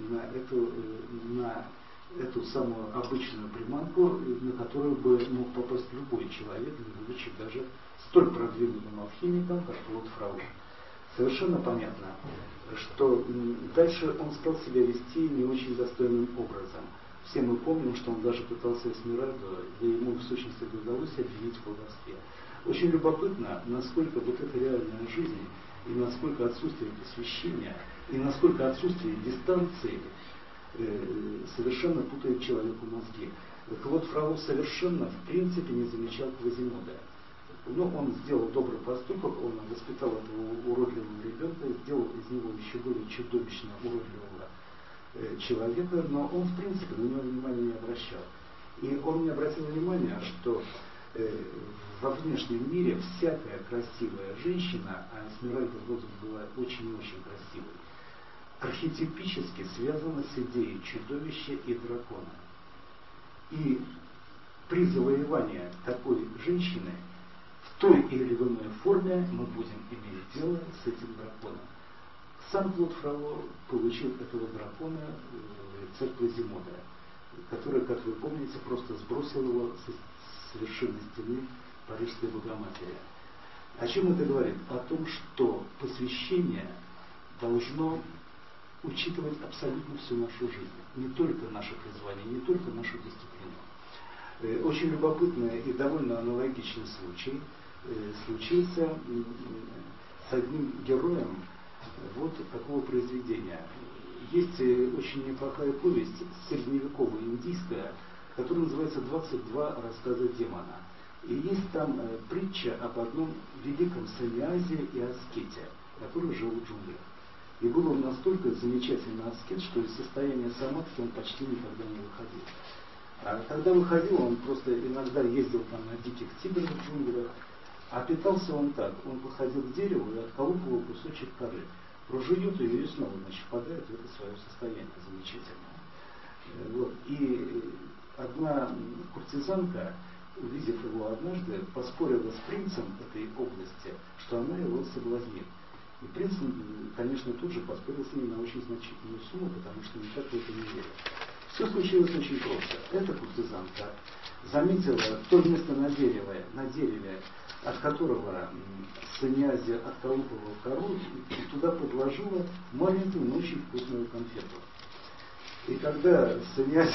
на эту самую обычную приманку, на которую бы мог попасть любой человек, не будучи даже столь продвинутым алхимиком, как Клод Фрау. Совершенно понятно, что дальше он стал себя вести не очень достойным образом. Все мы помним, что он даже пытался Эсмеранду, и ему в сущности удалось обвинить в колдовстве. Очень любопытно, насколько вот эта реальная жизнь, и насколько отсутствие посвящения, и насколько отсутствие дистанции совершенно путает человеку мозги. Клод Фрау совершенно, в принципе, не замечал Квазимода. Но он сделал добрый поступок, он воспитал этого уродливого ребенка, сделал из него еще более чудовищно уродливого человека, но он, в принципе, на него внимания не обращал. И он не обратил внимания, что во внешнем мире всякая красивая женщина, а Эсмеральда вроде была очень и очень красивой, архетипически связана с идеей чудовища и дракона. И при завоевании такой женщины в той или иной форме мы будем иметь дело с этим драконом. Сам Клод Фрау получил этого дракона в лице Квазимода, который, как вы помните, просто сбросил его с вершины стены Парижской Богоматери. О чем это говорит? О том, что посвящение должно учитывать абсолютно всю нашу жизнь. Не только наше призвание, не только нашу дисциплину. Очень любопытный и довольно аналогичный случай случился с одним героем вот такого произведения. Есть очень неплохая повесть, средневековая индийская, которая называется «22 рассказа демона». И есть там притча об одном великом саньясе и аскете, который жил в джунглях. И был он настолько замечательный аскет, что из состояния самадхи он почти никогда не выходил. А когда выходил, он просто иногда ездил там на диких тиграх в джунглях, а питался он так. Он подходил к дереву и отколупывал кусочек коры. Прожует ее и снова, значит, впадает в это свое состояние замечательное. Вот. И одна куртизанка, увидев его однажды, поспорила с принцем этой области, что она его соблазнит. И принц, конечно, тут же поспорил с ней на очень значительную сумму, потому что никак в это не верил. Все случилось очень просто. Эта куртизанка заметила то место на дереве, от которого саньяси отколупывал кору, и туда подложила маленькую, но очень вкусную конфету. И когда саньяси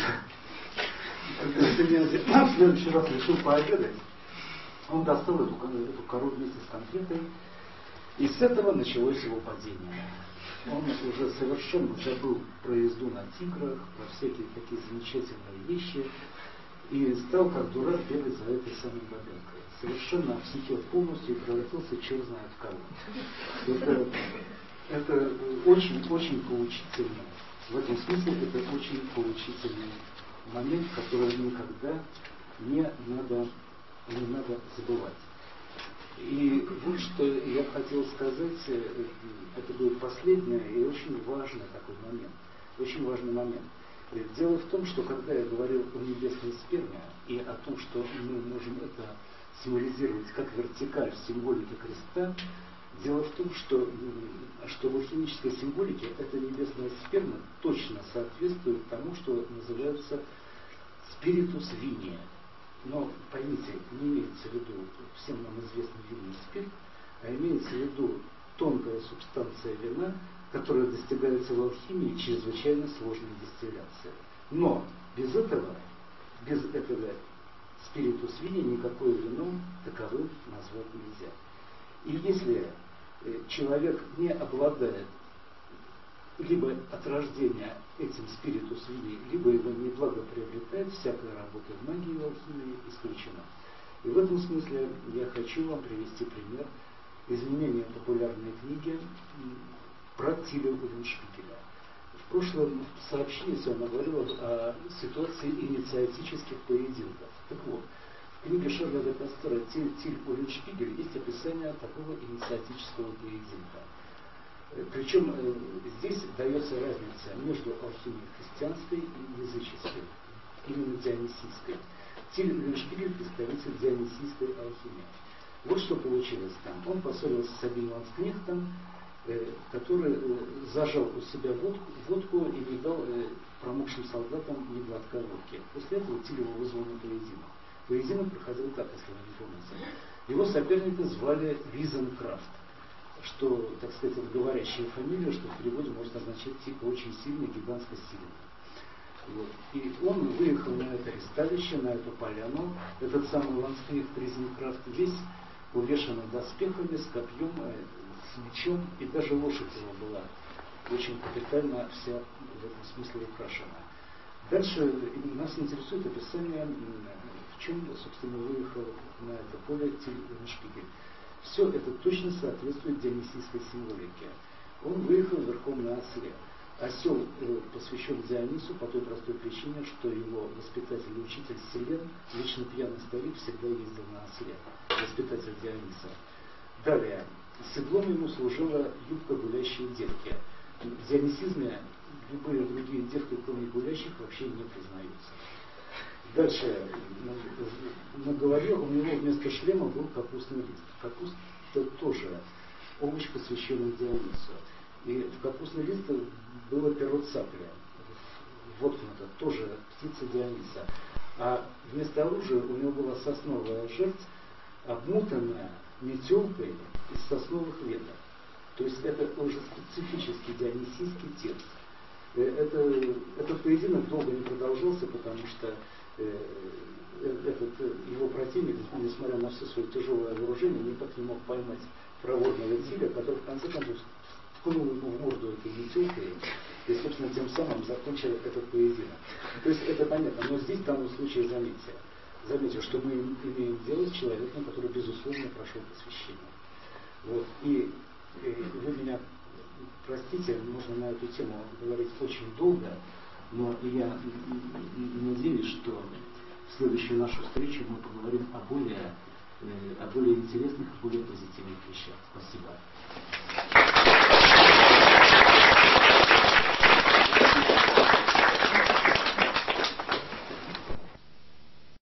в следующий раз решил пообедать, он достал эту кору вместе с конфетой, и с этого началось его падение. Он уже совершенно забыл про езду на тиграх, про всякие такие замечательные вещи, и стал как дурак бегать за этой самой бабенкой. Совершенно обсекел полностью и превратился черт знает в кого. Это очень поучительно. В этом смысле это очень поучительный момент, который никогда не надо забывать. И вот что я хотел сказать, это будет последний и очень важный такой момент. Очень важный момент. Дело в том, что когда я говорил о небесной сперме и о том, что мы можем это символизировать как вертикаль в символике креста, дело в том, что в алхимической символике эта небесная сперма точно соответствует тому, что называется спиритус виния. Но, поймите, не имеется в виду всем нам известный винный спирт, а имеется в виду тонкая субстанция вина, которая достигается в алхимии чрезвычайно сложной дистилляцией. Но без этого спиритус виния никакое вино таковым назвать нельзя. И если человек не обладает либо от рождения этим спиритус вини, либо его неблаго приобретает, всякая работа в магии и алхимии исключена. И в этом смысле я хочу вам привести пример из не менее популярной книги про Тиля Уллиншпигеля. В прошлом сообщении я вам говорил о ситуации инициатических поединков. Так вот, в книге Шарля де Кастера «Тиль Уллиншпигель» есть описание такого инициатического поединка. Причем здесь дается разница между алхимией христианской и языческой, именно дионисийской. Тиль Уллиншпигель — представитель дионисийской алхимии. Вот что получилось там. Он поссорился с одним ландскнехтом, который зажал у себя водку и не дал промокшим солдатам ни глотка водки. После этого Тиль его вызвал на поединок. Поединок проходил так, если вы не помните. Его соперника звали Ризенкрафт, что, так сказать, это говорящая фамилия, что в переводе может означать типа очень сильный, гигантско сильный. Вот. И он выехал на это ристалище, на эту поляну. Этот самый ландскнехт Ризенкрафт весь увешанный доспехами, с копьем, с мечом, и даже лошадь его была очень капитально вся в этом смысле украшена. Дальше нас интересует описание, в чем, собственно, выехал на это поле Тиль Уллиншпигель. Все это точно соответствует дионисийской символике. Он выехал верхом на осле. Осел посвящен Дионису по той простой причине, что его воспитатель и учитель Селен, лично пьяный старик, всегда ездил на осле, воспитатель Диониса. Далее, седлом ему служила юбка гулящей девки. В дионисизме любые другие девки, кроме гулящих, вообще не признаются. Дальше, на голове у него вместо шлема был капустный лист. Капуста тоже овощ, посвященный Дионису. И в капустный лист было перо цапля, воткнуто, тоже птица Диониса. А вместо оружия у него была сосновая жердь, обмотанная метелкой из сосновых веток. То есть это уже специфический дионисийский текст. Этот поединок долго не продолжался, потому что его противник, несмотря на все свое тяжелое вооружение, никак не мог поймать проворного Тиля, который в конце концов ткнул ему в морду этой метелкой и, собственно, тем самым закончил этот поединок. То есть это понятно, но здесь в данном случае заметьте, что мы имеем дело с человеком, который, безусловно, прошел посвящение. Вот. И вы меня простите, можно на эту тему говорить очень долго, но я надеюсь, что в следующую нашу встречу мы поговорим о более интересных, более позитивных вещах. Спасибо.